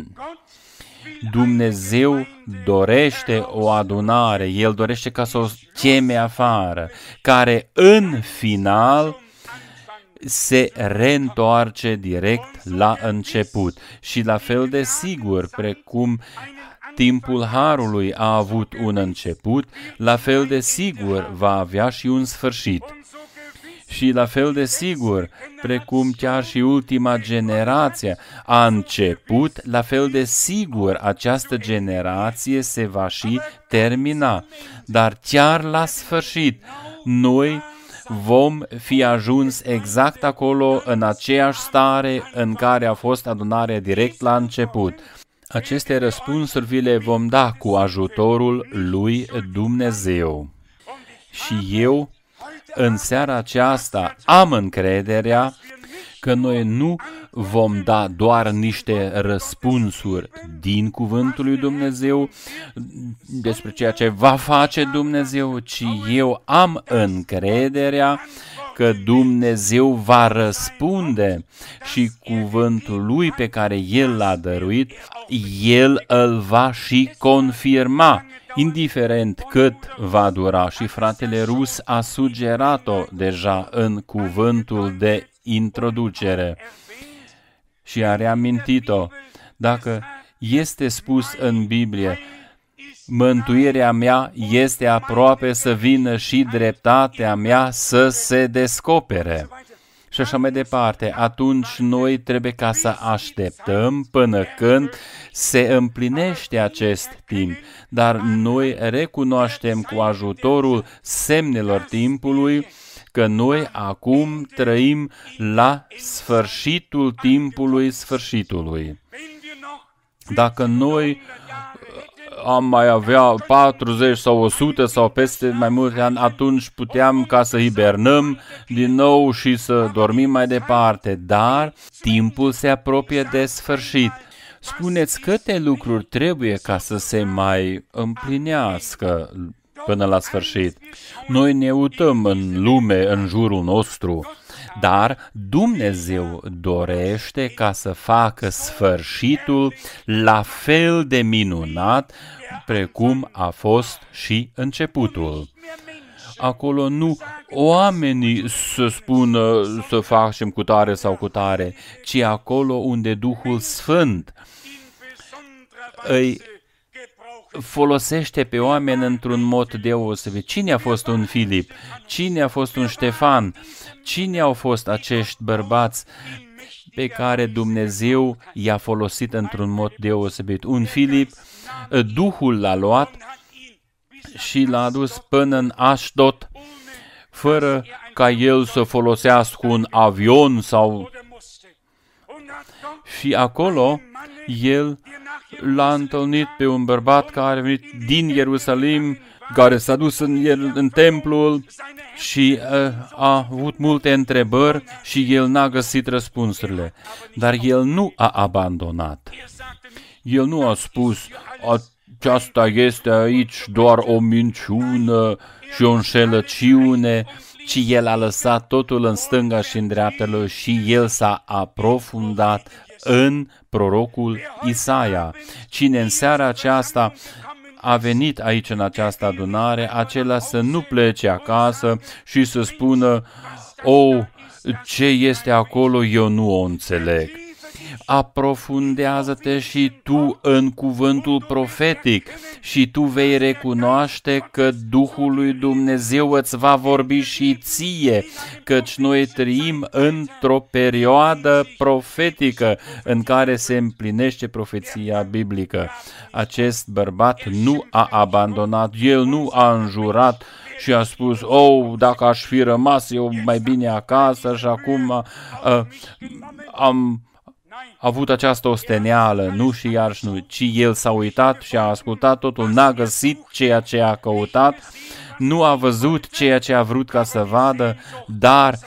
Dumnezeu dorește o adunare, El dorește ca să o cheme afară, care în final se reîntoarce direct la început. Și la fel de sigur, precum timpul harului a avut un început, la fel de sigur va avea și un sfârșit. Și la fel de sigur, precum chiar și ultima generație a început, la fel de sigur această generație se va și termina. Dar chiar la sfârșit, noi vom fi ajuns exact acolo, în aceeași stare în care a fost adunarea direct la început. Aceste răspunsuri vi le vom da cu ajutorul lui Dumnezeu. Și eu, în seara aceasta, am încrederea că noi nu vom da doar niște răspunsuri din cuvântul lui Dumnezeu despre ceea ce va face Dumnezeu, ci eu am încrederea că Dumnezeu va răspunde și cuvântul lui pe care El l-a dăruit, El îl va și confirma, indiferent cât va dura. Și fratele Rus a sugerat-o deja în cuvântul de introducere și a reamintit-o. Dacă este spus în Biblie, mântuirea mea este aproape să vină și dreptatea mea să se descopere. și așa mai departe. Atunci noi trebuie ca să așteptăm până când se împlinește acest timp. Dar noi recunoaștem cu ajutorul semnelor timpului că noi acum trăim la sfârșitul timpului sfârșitului. Dacă noi am mai avea patruzeci sau o sută sau peste mai multe ani, atunci puteam ca să hibernăm din nou și să dormim mai departe. Dar timpul se apropie de sfârșit. Spuneți câte lucruri trebuie ca să se mai împlinească până la sfârșit. Noi ne uităm în lume, în jurul nostru, dar Dumnezeu dorește ca să facă sfârșitul la fel de minunat precum a fost și începutul. Acolo nu oamenii să spună să facem cu tare sau cu tare, ci acolo unde Duhul Sfânt îi folosește pe oameni într-un mod deosebit. Cine a fost un Filip? Cine a fost un Ștefan? Cine au fost acești bărbați pe care Dumnezeu i-a folosit într-un mod deosebit? Un Filip, Duhul l-a luat și l-a adus până în Ashdod, fără ca el să folosească un avion sau... Și acolo el l-a întâlnit pe un bărbat care a venit din Ierusalim, care s-a dus în, în templul și uh, a avut multe întrebări și el n-a găsit răspunsurile. Dar el nu a abandonat. El nu a spus, aceasta este aici doar o minciună și o înșelăciune, ci el a lăsat totul în stânga și în dreapta lui și el s-a aprofundat în prorocul Isaia. Cine în seara aceasta a venit aici în această adunare, acela să nu plece acasă și să spună, oh, ce este acolo, eu nu o înțeleg. Aprofundează-te și tu în cuvântul profetic și tu vei recunoaște că Duhul lui Dumnezeu îți va vorbi și ție, căci noi trăim într-o perioadă profetică în care se împlinește profeția biblică. Acest bărbat nu a abandonat, el nu a înjurat și a spus, oh, dacă aș fi rămas eu mai bine acasă și acum uh, am avut această osteneală, nu și iarăși nu, ci el s-a uitat și a ascultat totul, n-a găsit ceea ce a căutat, nu a văzut ceea ce a vrut ca să vadă, dar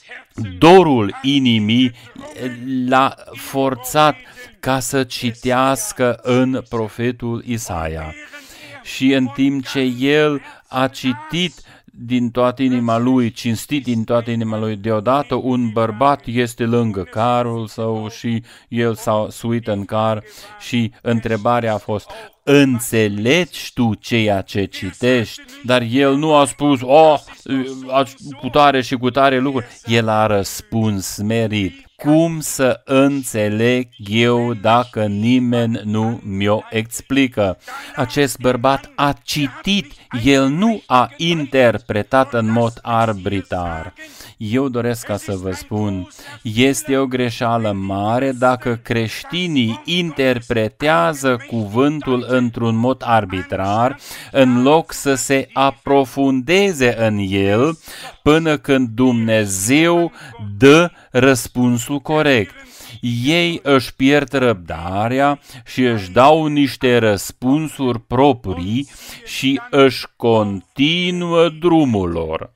dorul inimii l-a forțat ca să citească în profetul Isaia. Și în timp ce el a citit din toată inima lui, cinstit din toată inima lui, deodată un bărbat este lângă carul său și el s-a suit în car și întrebarea a fost, înțelegi tu ceea ce citești? Dar el nu a spus, oh, cu tare și cu tare lucruri. El a răspuns smerit. Cum să înțeleg eu dacă nimeni nu mi-o explică? Acest bărbat a citit, el nu a interpretat în mod arbitrar. Eu doresc ca să vă spun, este o greșeală mare dacă creștinii interpretează cuvântul într-un mod arbitrar, în loc să se aprofundeze în el până când Dumnezeu dă răspunsul corect. Ei își pierd răbdarea și își dau niște răspunsuri proprii și își continuă drumul lor.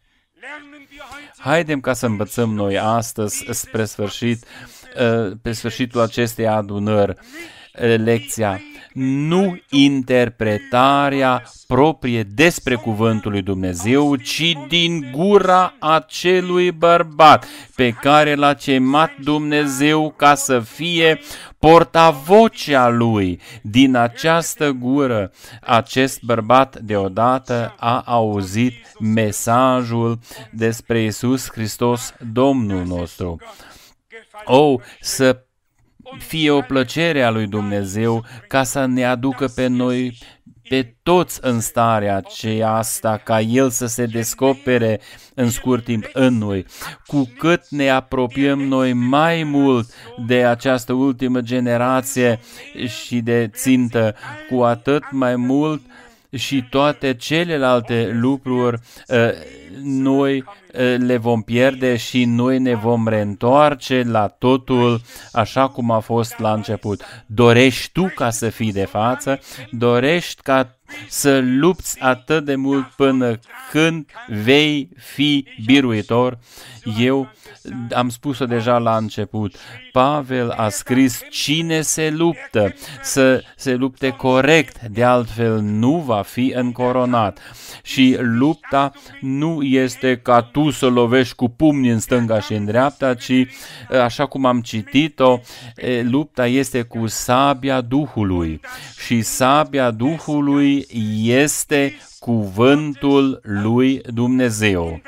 Haidem ca să învățăm noi astăzi, spre sfârșit, pe sfârșitul acestei adunări, lecția. Nu interpretarea proprie despre cuvântul lui Dumnezeu, ci din gura acelui bărbat pe care l-a chemat Dumnezeu ca să fie portavocea lui. Din această gură, acest bărbat deodată a auzit mesajul despre Iisus Hristos, Domnul nostru. Oh, să fie o plăcere a lui Dumnezeu ca să ne aducă pe noi pe toți în starea aceasta ca El să se descopere în scurt timp în noi. Cu cât ne apropiem noi mai mult de această ultimă generație și de țintă, cu atât mai mult și toate celelalte lucruri noi le vom pierde și noi ne vom reîntoarce la totul așa cum a fost la început. Dorești tu ca să fii de față? Dorești ca să lupți atât de mult până când vei fi biruitor? Eu am spus-o deja la început. Pavel a scris: cine se luptă, să se lupte corect, de altfel nu va fi încoronat. Și lupta nu este ca tu să lovești cu pumni în stânga și în dreapta, ci, așa cum am citit-o, lupta este cu sabia Duhului. Și sabia Duhului este cuvântul lui Dumnezeu.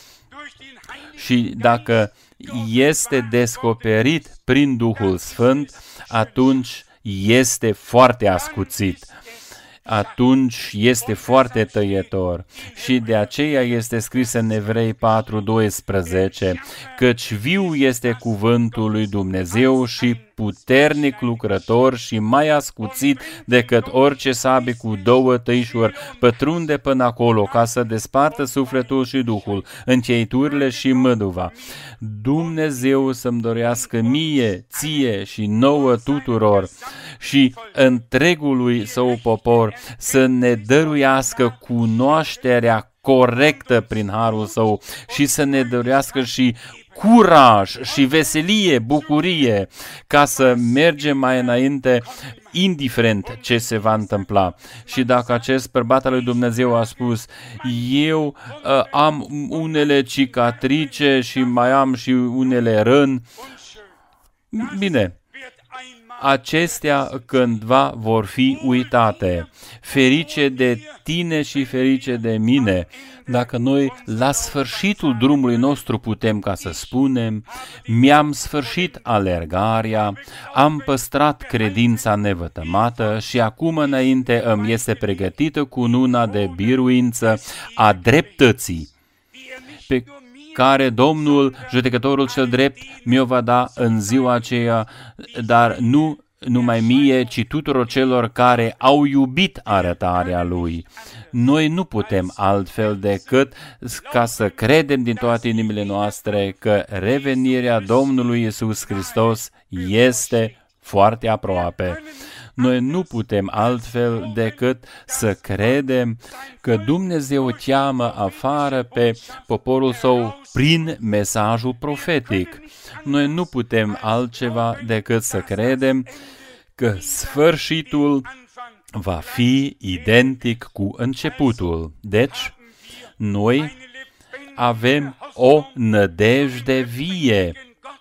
Și dacă este descoperit prin Duhul Sfânt, atunci este foarte ascuțit. Atunci este foarte tăietor. Și de aceea este scris în Evrei patru doisprezece, căci viu este cuvântul lui Dumnezeu și puternic lucrător și mai ascuțit decât orice sabie cu două tăișuri, pătrunde până acolo ca să despartă sufletul și duhul, încheieturile și măduva. Dumnezeu să-mi dorească mie, ție și nouă tuturor și întregului său popor să ne dăruiască cunoașterea corectă prin harul său și să ne dăruiască și curaj și veselie, bucurie, ca să mergem mai înainte, indiferent ce se va întâmpla. Și dacă acest bărbat al lui Dumnezeu a spus: eu uh, am unele cicatrice și mai am și unele răni, bine, acestea cândva vor fi uitate. Ferice de tine și ferice de mine, dacă noi la sfârșitul drumului nostru putem ca să spunem: mi-am sfârșit alergarea, am păstrat credința nevătămată și acum înainte îmi este pregătită cununa de biruință a dreptății, pe care Domnul, judecătorul cel drept, mi-o va da în ziua aceea, dar nu numai mie, ci tuturor celor care au iubit arătarea Lui. Noi nu putem altfel decât ca să credem din toate inimile noastre că revenirea Domnului Iisus Hristos este foarte aproape. Noi nu putem altfel decât să credem că Dumnezeu cheamă afară pe poporul său prin mesajul profetic. Noi nu putem altceva decât să credem că sfârșitul va fi identic cu începutul. Deci, noi avem o nădejde vie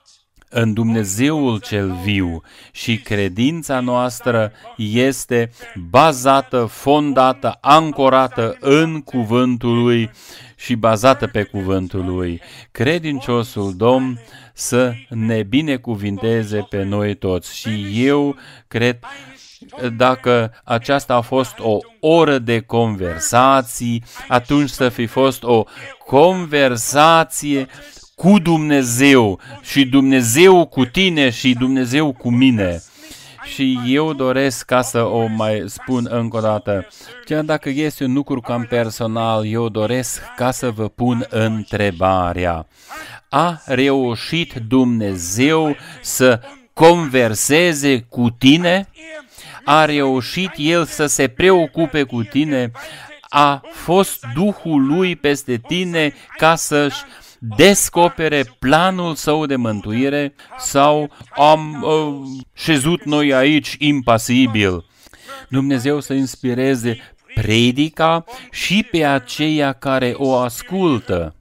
în Dumnezeul cel viu și credința noastră este bazată, fondată, ancorată în cuvântul Lui și bazată pe cuvântul Lui. Credinciosul Domn să ne binecuvinteze pe noi toți. Și eu cred, dacă aceasta a fost o oră de conversații, atunci să fi fost o conversație cu Dumnezeu și Dumnezeu cu tine și Dumnezeu cu mine. Și eu doresc ca să o mai spun încă o dată, chiar dacă este un lucru cam personal, eu doresc ca să vă pun întrebarea: a reușit Dumnezeu să converseze cu tine? A reușit El să se preocupe cu tine? A fost Duhul Lui peste tine ca să-și descopere planul său de mântuire, sau am uh, șezut noi aici impasibil? Dumnezeu să inspireze predica și pe aceia care o ascultă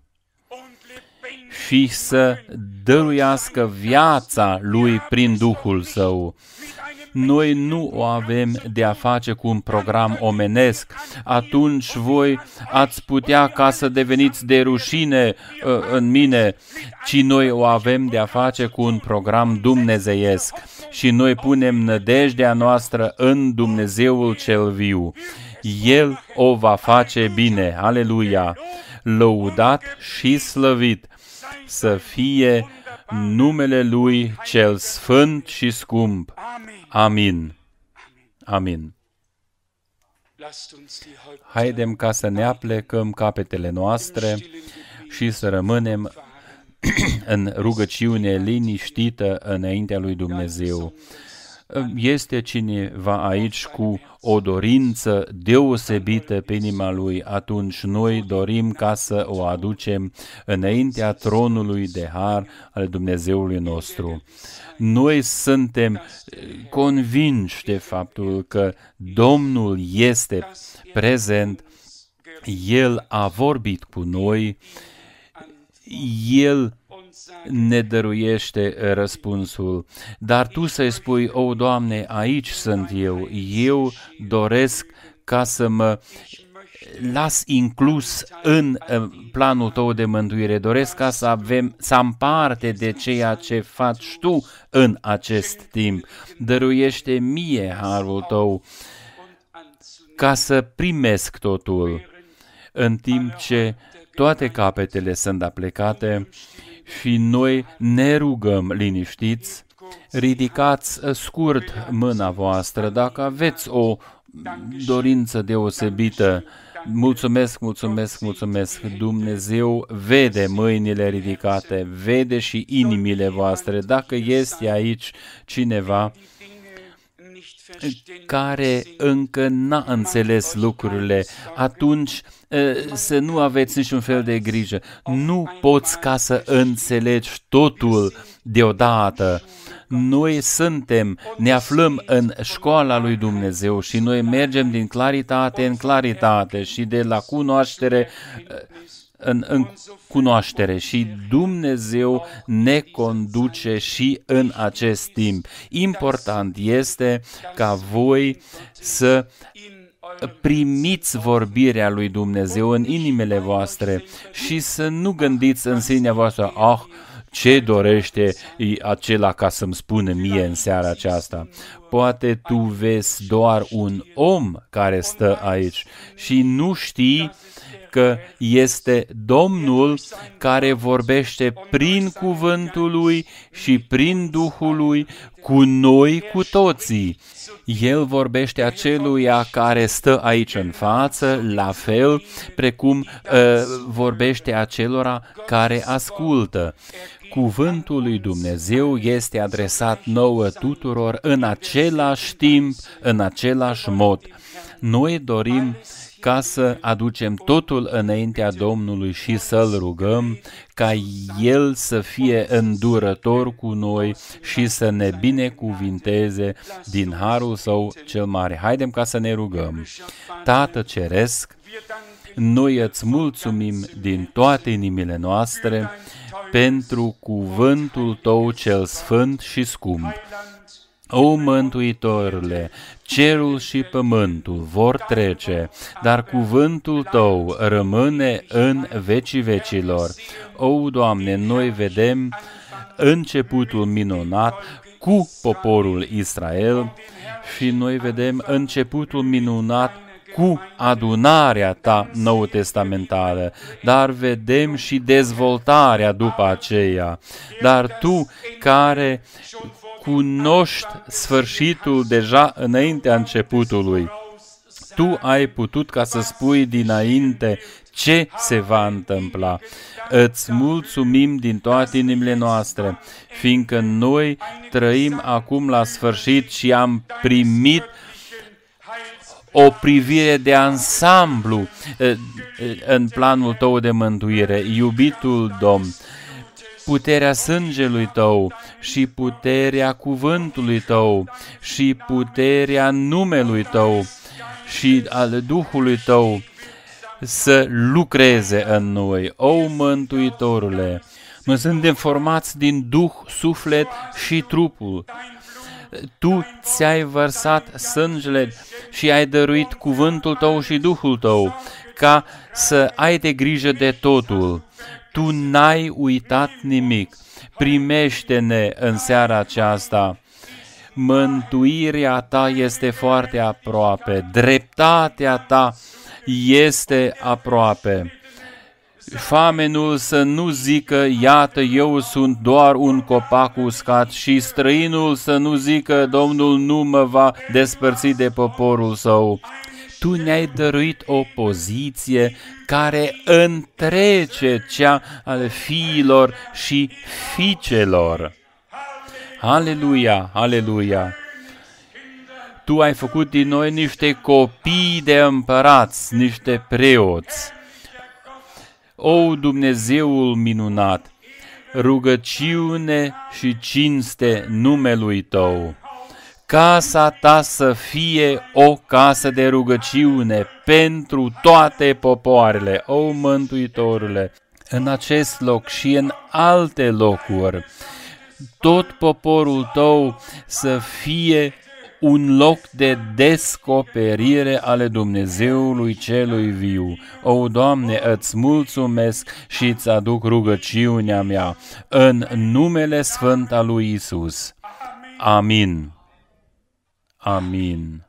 și să dăruiască viața Lui prin Duhul Său. Noi nu o avem de a face cu un program omenesc. Atunci voi ați putea ca să deveniți de rușine uh, în mine, ci noi o avem de a face cu un program dumnezeiesc și noi punem nădejdea noastră în Dumnezeul cel viu. El o va face bine. Aleluia! Lăudat și slăvit să fie numele Lui cel sfânt și scump. Amin. Amin. Haidem ca să ne aplecăm capetele noastre și să rămânem în rugăciune liniștită înaintea lui Dumnezeu. Este cineva aici cu o dorință deosebită pe inima lui, atunci noi dorim ca să o aducem înaintea tronului de har al Dumnezeului nostru. Noi suntem convinși de faptul că Domnul este prezent, El a vorbit cu noi, El ne dăruiește răspunsul. Dar tu să-i spui, o, Doamne, aici sunt eu, eu doresc ca să mă las inclus în planul tău de mântuire, doresc ca să avem, să am parte de ceea ce faci tu în acest timp. Dăruiește mie harul tău ca să primesc totul, în timp ce toate capetele sunt aplecate și noi ne rugăm liniștiți. Ridicați scurt mâna voastră dacă aveți o dorință deosebită. Mulțumesc, mulțumesc, mulțumesc. Dumnezeu vede mâinile ridicate, vede și inimile voastre. Dacă este aici cineva care încă n-a înțeles lucrurile, atunci să nu aveți niciun fel de grijă. Nu poți ca să înțelegi totul deodată. Noi suntem, ne aflăm în școala lui Dumnezeu și noi mergem din claritate în claritate și de la cunoaștere în, în cunoaștere și Dumnezeu ne conduce și în acest timp. Important este ca voi să primiți vorbirea lui Dumnezeu în inimile voastre și să nu gândiți în sinea voastră, ah, ce dorește acela ca să-mi spună mie în seara aceasta. Poate tu vezi doar un om care stă aici și nu știi că este Domnul care vorbește prin cuvântul Lui și prin Duhul Lui cu noi cu toții. El vorbește aceluia care stă aici în față, la fel precum uh, vorbește acelora care ascultă. Cuvântul lui Dumnezeu este adresat nouă tuturor în același timp, în același mod. Noi dorim ca să aducem totul înaintea Domnului și să-L rugăm ca El să fie îndurător cu noi și să ne binecuvinteze din harul Său cel mare. Haidem ca să ne rugăm. Tată Ceresc, noi îți mulțumim din toate inimile noastre pentru cuvântul Tău cel sfânt și scump. O, Mântuitorule, cerul și pământul vor trece, dar cuvântul Tău rămâne în vecii vecilor. O, Doamne, noi vedem începutul minunat cu poporul Israel și noi vedem începutul minunat cu adunarea Ta nou-testamentală, dar vedem și dezvoltarea după aceea. Dar Tu care cunoști sfârșitul deja înaintea începutului, Tu ai putut ca să spui dinainte ce se va întâmpla. Îți mulțumim din toate inimile noastre, fiindcă noi trăim acum la sfârșit și am primit o privire de ansamblu în planul Tău de mântuire. Iubitul Domn, puterea sângelui Tău și puterea cuvântului Tău și puterea numelui Tău și al Duhului Tău să lucreze în noi. O, Mântuitorule, noi suntem formați din Duh, suflet și trupul. Tu ți-ai vărsat sângele și ai dăruit cuvântul Tău și Duhul Tău ca să ai de grijă de totul. Tu n-ai uitat nimic. Primește-ne în seara aceasta. mântuirea ta este foarte aproape, dreptatea ta este aproape. Famenul să nu zică, iată, eu sunt doar un copac uscat, și străinul să nu zică, Domnul nu mă va despărți de poporul său. Tu ne-ai dăruit o poziție care întrece cea ale fiilor și fiicelor. Aleluia, aleluia! Tu ai făcut din noi niște copii de împărați, niște preoți. O, Dumnezeul minunat, rugăciune și cinste numelui Tău. Casa Ta să fie o casă de rugăciune pentru toate popoarele, o Mântuitorule, în acest loc și în alte locuri. Tot poporul Tău să fie un loc de descoperire ale Dumnezeului celui viu. O, Doamne, îți mulțumesc și îți aduc rugăciunea mea în numele sfânt al lui Iisus. Amin. Amin.